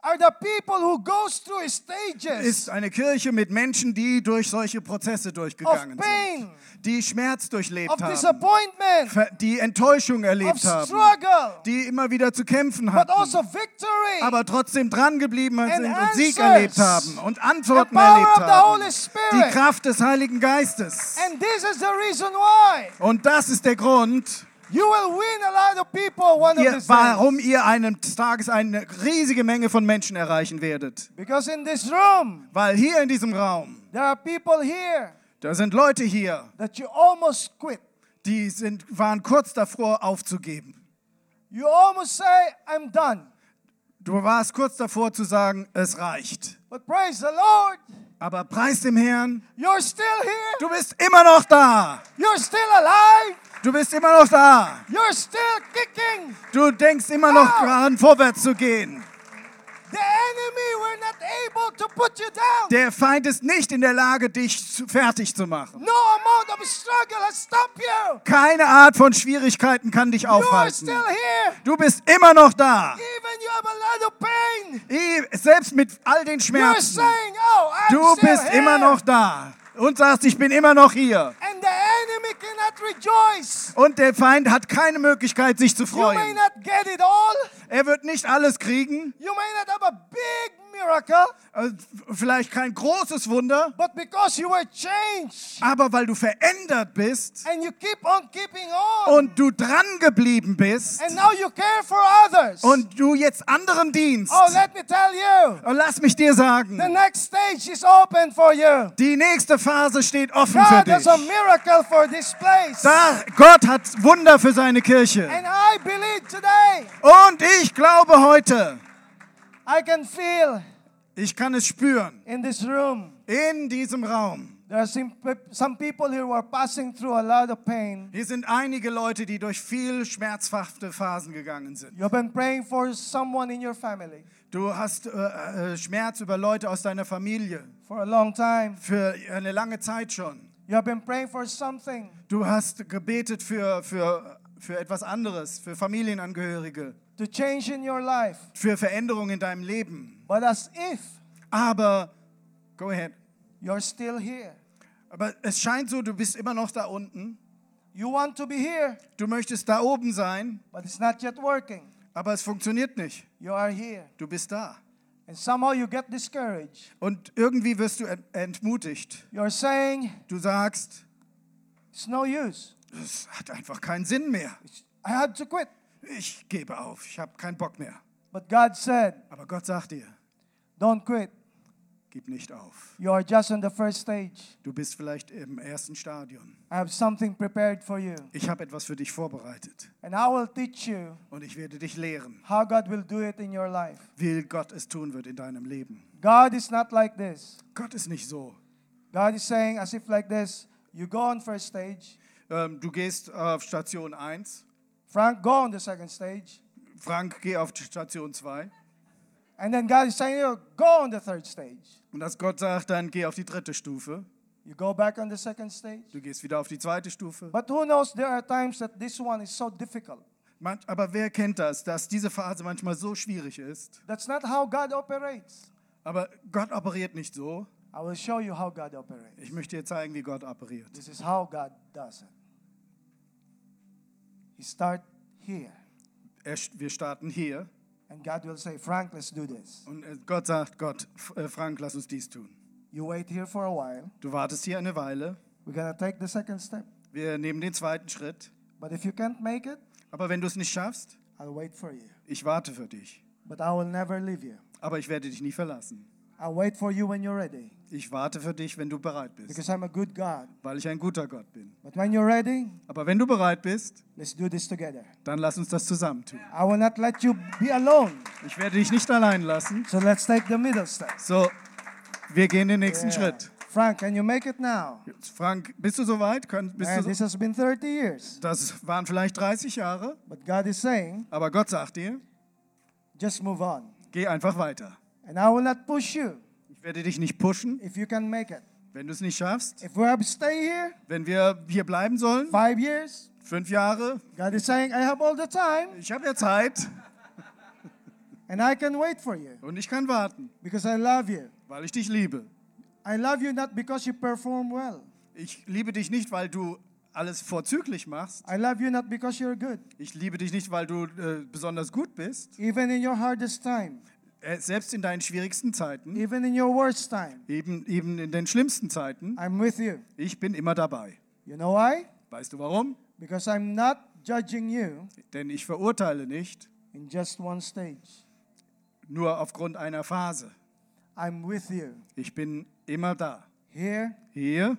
Speaker 1: are the people who goes through stages
Speaker 2: ist eine Kirche mit Menschen, die durch solche Prozesse
Speaker 1: of
Speaker 2: durchgegangen
Speaker 1: pain,
Speaker 2: sind, die Schmerz durchlebt
Speaker 1: of
Speaker 2: haben,
Speaker 1: disappointment,
Speaker 2: ver- die Enttäuschung
Speaker 1: of
Speaker 2: erlebt haben,
Speaker 1: struggle,
Speaker 2: die immer wieder zu kämpfen
Speaker 1: but
Speaker 2: hatten,
Speaker 1: also victory,
Speaker 2: aber trotzdem dran geblieben
Speaker 1: And
Speaker 2: sind und Sieg
Speaker 1: answers.
Speaker 2: erlebt haben und
Speaker 1: the
Speaker 2: Antworten
Speaker 1: power
Speaker 2: erlebt
Speaker 1: of the
Speaker 2: haben.
Speaker 1: Holy
Speaker 2: Die
Speaker 1: Spirit.
Speaker 2: Kraft des Heiligen Geistes.
Speaker 1: And this is the reason why
Speaker 2: Und das ist der Grund,
Speaker 1: you will win a lot of people one of
Speaker 2: ihr,
Speaker 1: these
Speaker 2: warum
Speaker 1: days.
Speaker 2: ihr eines Tages eine riesige Menge von Menschen erreichen werdet.
Speaker 1: Because in this room,
Speaker 2: Weil hier in diesem Raum,
Speaker 1: there are people here
Speaker 2: da sind Leute hier,
Speaker 1: that you almost quit.
Speaker 2: die sind, waren kurz davor aufzugeben.
Speaker 1: You almost say, I'm done.
Speaker 2: Du warst kurz davor zu sagen, es reicht.
Speaker 1: But praise the Lord,
Speaker 2: Aber preis dem Herrn,
Speaker 1: you're still here.
Speaker 2: du bist immer noch da.
Speaker 1: You're still alive.
Speaker 2: Du bist immer noch da.
Speaker 1: You're still kicking.
Speaker 2: Du denkst immer noch
Speaker 1: Ah.
Speaker 2: daran, vorwärts zu gehen.
Speaker 1: The enemy were not able to put you down.
Speaker 2: Der Feind ist nicht in der Lage, dich zu- fertig zu machen.
Speaker 1: No amount of struggle has stopped you.
Speaker 2: Keine Art von Schwierigkeiten kann dich
Speaker 1: You are
Speaker 2: aufhalten.
Speaker 1: still here.
Speaker 2: Du bist immer noch da.
Speaker 1: Even you have a lot of pain.
Speaker 2: I- Selbst mit all den
Speaker 1: You're
Speaker 2: Schmerzen.
Speaker 1: saying, oh, I'm
Speaker 2: Du
Speaker 1: still
Speaker 2: bist
Speaker 1: here.
Speaker 2: immer noch da. Und sagst, ich bin immer noch hier.
Speaker 1: And the enemy cannot rejoice.
Speaker 2: Und der Feind hat keine Möglichkeit, sich zu
Speaker 1: You may
Speaker 2: freuen.
Speaker 1: not get it all.
Speaker 2: Er wird nicht alles kriegen.
Speaker 1: You may not have a big miracle.
Speaker 2: äh, Vielleicht kein großes Wunder.
Speaker 1: But because you were changed
Speaker 2: Aber weil du verändert bist
Speaker 1: and you keep on keeping on.
Speaker 2: und du dran geblieben bist
Speaker 1: And now you care for others.
Speaker 2: und du jetzt anderen dienst.
Speaker 1: Oh, let me tell you.
Speaker 2: Und lass mich dir sagen,
Speaker 1: The next stage is open for you.
Speaker 2: die nächste Phase steht offen für
Speaker 1: God
Speaker 2: dich.
Speaker 1: has a miracle for this place.
Speaker 2: Da, Gott hat Wunder für seine Kirche.
Speaker 1: And I believe today
Speaker 2: Und ich glaube heute,
Speaker 1: I can feel
Speaker 2: ich kann es spüren,
Speaker 1: in this room
Speaker 2: in diesem Raum.
Speaker 1: there are some, pe- some people here who are passing through a lot of pain.
Speaker 2: Hier sind einige Leute, die durch viel schmerzhafte Phasen gegangen sind.
Speaker 1: You have been praying for someone in your family
Speaker 2: Du hast äh, äh, Schmerz über Leute aus deiner Familie
Speaker 1: for a long time.
Speaker 2: für eine lange Zeit schon.
Speaker 1: You have been praying for something.
Speaker 2: Du hast gebetet für, für, für etwas anderes, für Familienangehörige,
Speaker 1: To change in your life.
Speaker 2: für Veränderungen in deinem Leben.
Speaker 1: But as if
Speaker 2: Aber, go ahead.
Speaker 1: you're still here.
Speaker 2: Aber es scheint so, du bist immer noch da unten.
Speaker 1: You want to be here,
Speaker 2: Du möchtest da oben sein,
Speaker 1: but it's not yet working.
Speaker 2: aber es funktioniert nicht.
Speaker 1: You are here.
Speaker 2: Du bist da.
Speaker 1: And somehow you get discouraged.
Speaker 2: Und irgendwie wirst du ent- entmutigt.
Speaker 1: You're saying,
Speaker 2: Du sagst,
Speaker 1: it's no use.
Speaker 2: es hat einfach keinen Sinn mehr.
Speaker 1: I had to quit.
Speaker 2: Ich gebe auf, ich habe keinen Bock mehr.
Speaker 1: But God said,
Speaker 2: Aber Gott sagt dir,
Speaker 1: don't quit.
Speaker 2: gib nicht auf.
Speaker 1: You are just in the first stage.
Speaker 2: Du bist vielleicht im ersten Stadion.
Speaker 1: I have something prepared for you.
Speaker 2: Ich habe etwas für dich vorbereitet.
Speaker 1: And I will teach you
Speaker 2: Und ich werde dich lehren,
Speaker 1: how God will do it in your life.
Speaker 2: wie Gott es tun wird in deinem Leben.
Speaker 1: God is not like this.
Speaker 2: Gott ist nicht so.
Speaker 1: God is saying as if like this, you go on first stage.
Speaker 2: Ähm, du gehst auf Station eins.
Speaker 1: Frank, go on the second stage.
Speaker 2: Frank, geh auf Station zwei.
Speaker 1: And then God is saying, you go on the third stage.
Speaker 2: Und dass Gott sagt, dann geh auf die dritte Stufe.
Speaker 1: You go back on the second stage.
Speaker 2: Du gehst wieder auf die zweite Stufe.
Speaker 1: But who knows, there are times that this one is so difficult.
Speaker 2: Man, aber wer kennt das, dass diese Phase manchmal so schwierig ist?
Speaker 1: That's not how God operates.
Speaker 2: Aber Gott operiert nicht so.
Speaker 1: I will show you how God operates.
Speaker 2: Ich möchte dir zeigen, wie Gott operiert.
Speaker 1: This is how God does it. He start here.
Speaker 2: Er, wir starten hier
Speaker 1: And God will say, Frank, let's do this.
Speaker 2: und äh, Gott sagt, Gott, F- äh, Frank, lass uns dies tun.
Speaker 1: You wait here for a while.
Speaker 2: Du wartest hier eine Weile.
Speaker 1: We're going to take the second step.
Speaker 2: Wir nehmen den zweiten Schritt.
Speaker 1: But if you can't make it,
Speaker 2: Aber wenn du es nicht schaffst,
Speaker 1: I'll wait for you.
Speaker 2: ich warte für dich.
Speaker 1: But I will never leave you.
Speaker 2: Aber ich werde dich nie verlassen.
Speaker 1: I'll wait for you when you're ready.
Speaker 2: Ich warte für dich, wenn du bereit bist,
Speaker 1: Because I'm a good God.
Speaker 2: weil ich ein guter Gott bin.
Speaker 1: But when you're ready,
Speaker 2: Aber wenn du bereit bist,
Speaker 1: let's do this together.
Speaker 2: dann lass uns das zusammen tun.
Speaker 1: I will not let you be alone.
Speaker 2: Ich werde dich nicht allein lassen.
Speaker 1: So let's take the middle step.
Speaker 2: So, wir gehen den nächsten
Speaker 1: Yeah.
Speaker 2: Schritt.
Speaker 1: Frank, can you make it now?
Speaker 2: Frank, bist du soweit? Können, bist
Speaker 1: Man,
Speaker 2: du
Speaker 1: this
Speaker 2: so?
Speaker 1: has been thirty years.
Speaker 2: Das waren vielleicht dreißig Jahre,
Speaker 1: But God is saying,
Speaker 2: aber Gott sagt dir,
Speaker 1: just move on.
Speaker 2: geh einfach weiter.
Speaker 1: And I will not push you
Speaker 2: Ich werde dich nicht pushen,
Speaker 1: if you can make it.
Speaker 2: wenn du es nicht schaffst.
Speaker 1: If we have to stay here
Speaker 2: Wenn wir hier bleiben sollen,
Speaker 1: five years,
Speaker 2: fünf Jahre,
Speaker 1: God is saying, I have all the time.
Speaker 2: ich habe ja Zeit.
Speaker 1: And I can wait for you
Speaker 2: Und ich kann warten,
Speaker 1: because I love you.
Speaker 2: weil ich dich liebe.
Speaker 1: I love you not because you perform well.
Speaker 2: Ich liebe dich nicht, weil du alles vorzüglich machst.
Speaker 1: I love you not because you're good.
Speaker 2: Ich liebe dich nicht, weil du äh, besonders gut bist.
Speaker 1: Even in your hardest time,
Speaker 2: Äh, selbst in deinen schwierigsten Zeiten,
Speaker 1: even in your worst time,
Speaker 2: eben, eben in den schlimmsten Zeiten,
Speaker 1: I'm with you.
Speaker 2: ich bin immer dabei.
Speaker 1: You know why?
Speaker 2: Weißt du warum?
Speaker 1: Because I'm not judging you
Speaker 2: Denn ich verurteile nicht
Speaker 1: in just one stage.
Speaker 2: nur aufgrund einer Phase.
Speaker 1: I'm with you
Speaker 2: Ich bin immer da.
Speaker 1: here.
Speaker 2: Hier,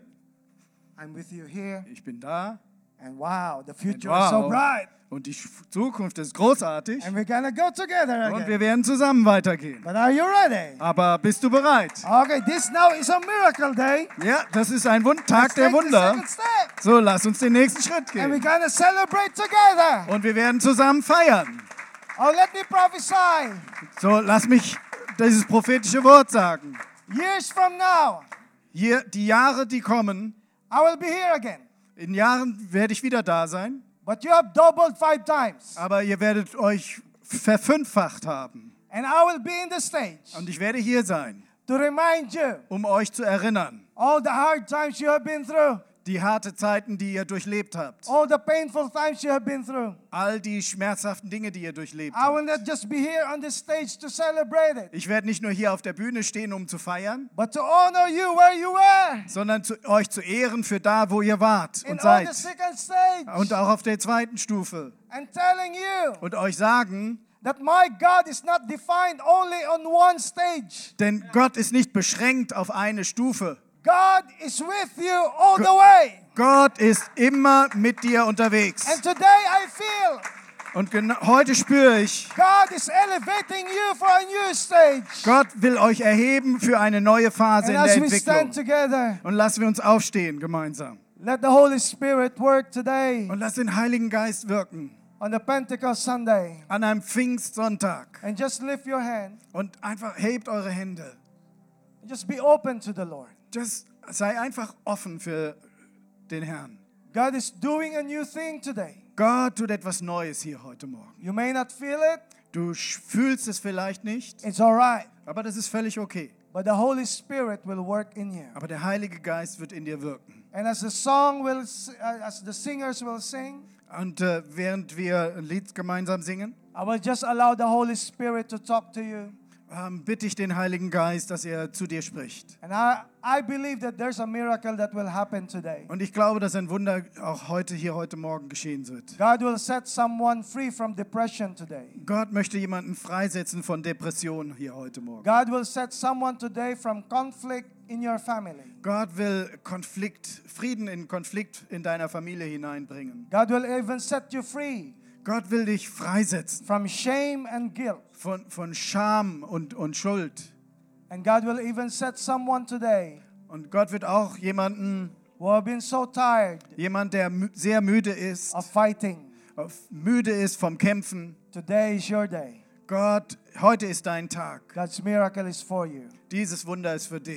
Speaker 1: I'm with you here.
Speaker 2: ich bin da.
Speaker 1: And wow, the future
Speaker 2: Wow.
Speaker 1: is so bright.
Speaker 2: Und die Zukunft ist großartig.
Speaker 1: And we're gonna go together
Speaker 2: Und
Speaker 1: again.
Speaker 2: wir werden zusammen weitergehen.
Speaker 1: But are you ready?
Speaker 2: Aber bist du bereit?
Speaker 1: Okay, this now is a miracle day.
Speaker 2: Ja, das ist ein Wund- Tag
Speaker 1: Let's
Speaker 2: der
Speaker 1: take the
Speaker 2: Wunder.
Speaker 1: second step.
Speaker 2: So, lass uns den nächsten Schritt
Speaker 1: And we're
Speaker 2: gehen.
Speaker 1: gonna celebrate together.
Speaker 2: Und wir werden zusammen feiern.
Speaker 1: Oh, let me prophesy.
Speaker 2: So, lass mich dieses prophetische Wort sagen.
Speaker 1: Years from now,
Speaker 2: Hier, die Jahre, die kommen,
Speaker 1: I will be here again.
Speaker 2: in Jahren werde ich wieder da sein,
Speaker 1: But you have doubled five times.
Speaker 2: aber ihr werdet euch verfünffacht haben.
Speaker 1: And I will be in the stage
Speaker 2: Und ich werde hier sein,
Speaker 1: to remind you
Speaker 2: um euch zu erinnern.
Speaker 1: all the hard times you have been through,
Speaker 2: Die harte Zeiten, die ihr durchlebt habt.
Speaker 1: all the painful times you have been through.
Speaker 2: All die schmerzhaften Dinge, die ihr durchlebt
Speaker 1: I will
Speaker 2: habt.
Speaker 1: not just be here on the stage to celebrate it,
Speaker 2: Ich werde nicht nur hier auf der Bühne stehen, um zu feiern,
Speaker 1: but to honor you where you were.
Speaker 2: sondern zu, euch zu ehren für da, wo ihr wart
Speaker 1: In
Speaker 2: und
Speaker 1: on the
Speaker 2: seid.
Speaker 1: second stage.
Speaker 2: Und auch auf der zweiten Stufe.
Speaker 1: And telling you
Speaker 2: Und euch sagen,
Speaker 1: that my God is not defined only on one stage.
Speaker 2: denn Gott ist nicht beschränkt auf eine Stufe.
Speaker 1: God is with you all the way.
Speaker 2: Gott ist immer mit dir unterwegs.
Speaker 1: And today I feel
Speaker 2: Und genau, heute spüre ich,
Speaker 1: God is elevating you for a new stage.
Speaker 2: Gott will euch erheben für eine neue Phase
Speaker 1: And
Speaker 2: in der
Speaker 1: as we stand
Speaker 2: Entwicklung.
Speaker 1: together,
Speaker 2: Und lassen wir uns aufstehen gemeinsam.
Speaker 1: let the Holy Spirit work today
Speaker 2: Und lass den Heiligen Geist wirken
Speaker 1: on the Pentecost Sunday.
Speaker 2: an einem Pfingstsonntag.
Speaker 1: And just lift your hand.
Speaker 2: Und einfach hebt eure Hände.
Speaker 1: Just be open to the Lord.
Speaker 2: Just sei einfach offen für den Herrn.
Speaker 1: God is doing a new thing today.
Speaker 2: Gott tut etwas Neues hier heute Morgen.
Speaker 1: You may not feel it.
Speaker 2: Du sch- fühlst es vielleicht nicht,
Speaker 1: It's all right.
Speaker 2: aber das ist völlig okay.
Speaker 1: But the Holy Spirit will work in you.
Speaker 2: Aber der Heilige Geist wird in dir wirken.
Speaker 1: And as the song will, s- uh, as the singers will sing,
Speaker 2: Und äh, während wir ein Lied gemeinsam singen,
Speaker 1: I will just allow the Holy Spirit to talk to you.
Speaker 2: ähm, bitte ich den Heiligen Geist, dass er zu dir spricht.
Speaker 1: And I, I believe that there's a miracle that will happen today.
Speaker 2: Und ich glaube, dass ein Wunder auch heute, hier heute Morgen geschehen wird.
Speaker 1: God will set someone free from depression today.
Speaker 2: Gott möchte jemanden freisetzen von Depressionen hier heute Morgen.
Speaker 1: God will set someone today from conflict in your family.
Speaker 2: Gott will Konflikt, Frieden in Konflikt in deiner Familie hineinbringen.
Speaker 1: God will even set you free
Speaker 2: Gott will dich freisetzen
Speaker 1: from shame and guilt.
Speaker 2: von, von Scham und, und Schuld.
Speaker 1: And God will even set someone today
Speaker 2: Und Gott wird auch jemanden,
Speaker 1: who have been so tired
Speaker 2: jemand, der mü- sehr müde ist,
Speaker 1: of fighting.
Speaker 2: auf- müde ist vom Kämpfen.
Speaker 1: Today is your day.
Speaker 2: Gott, heute ist dein Tag.
Speaker 1: God's miracle is for you.
Speaker 2: Dieses Wunder ist für dich.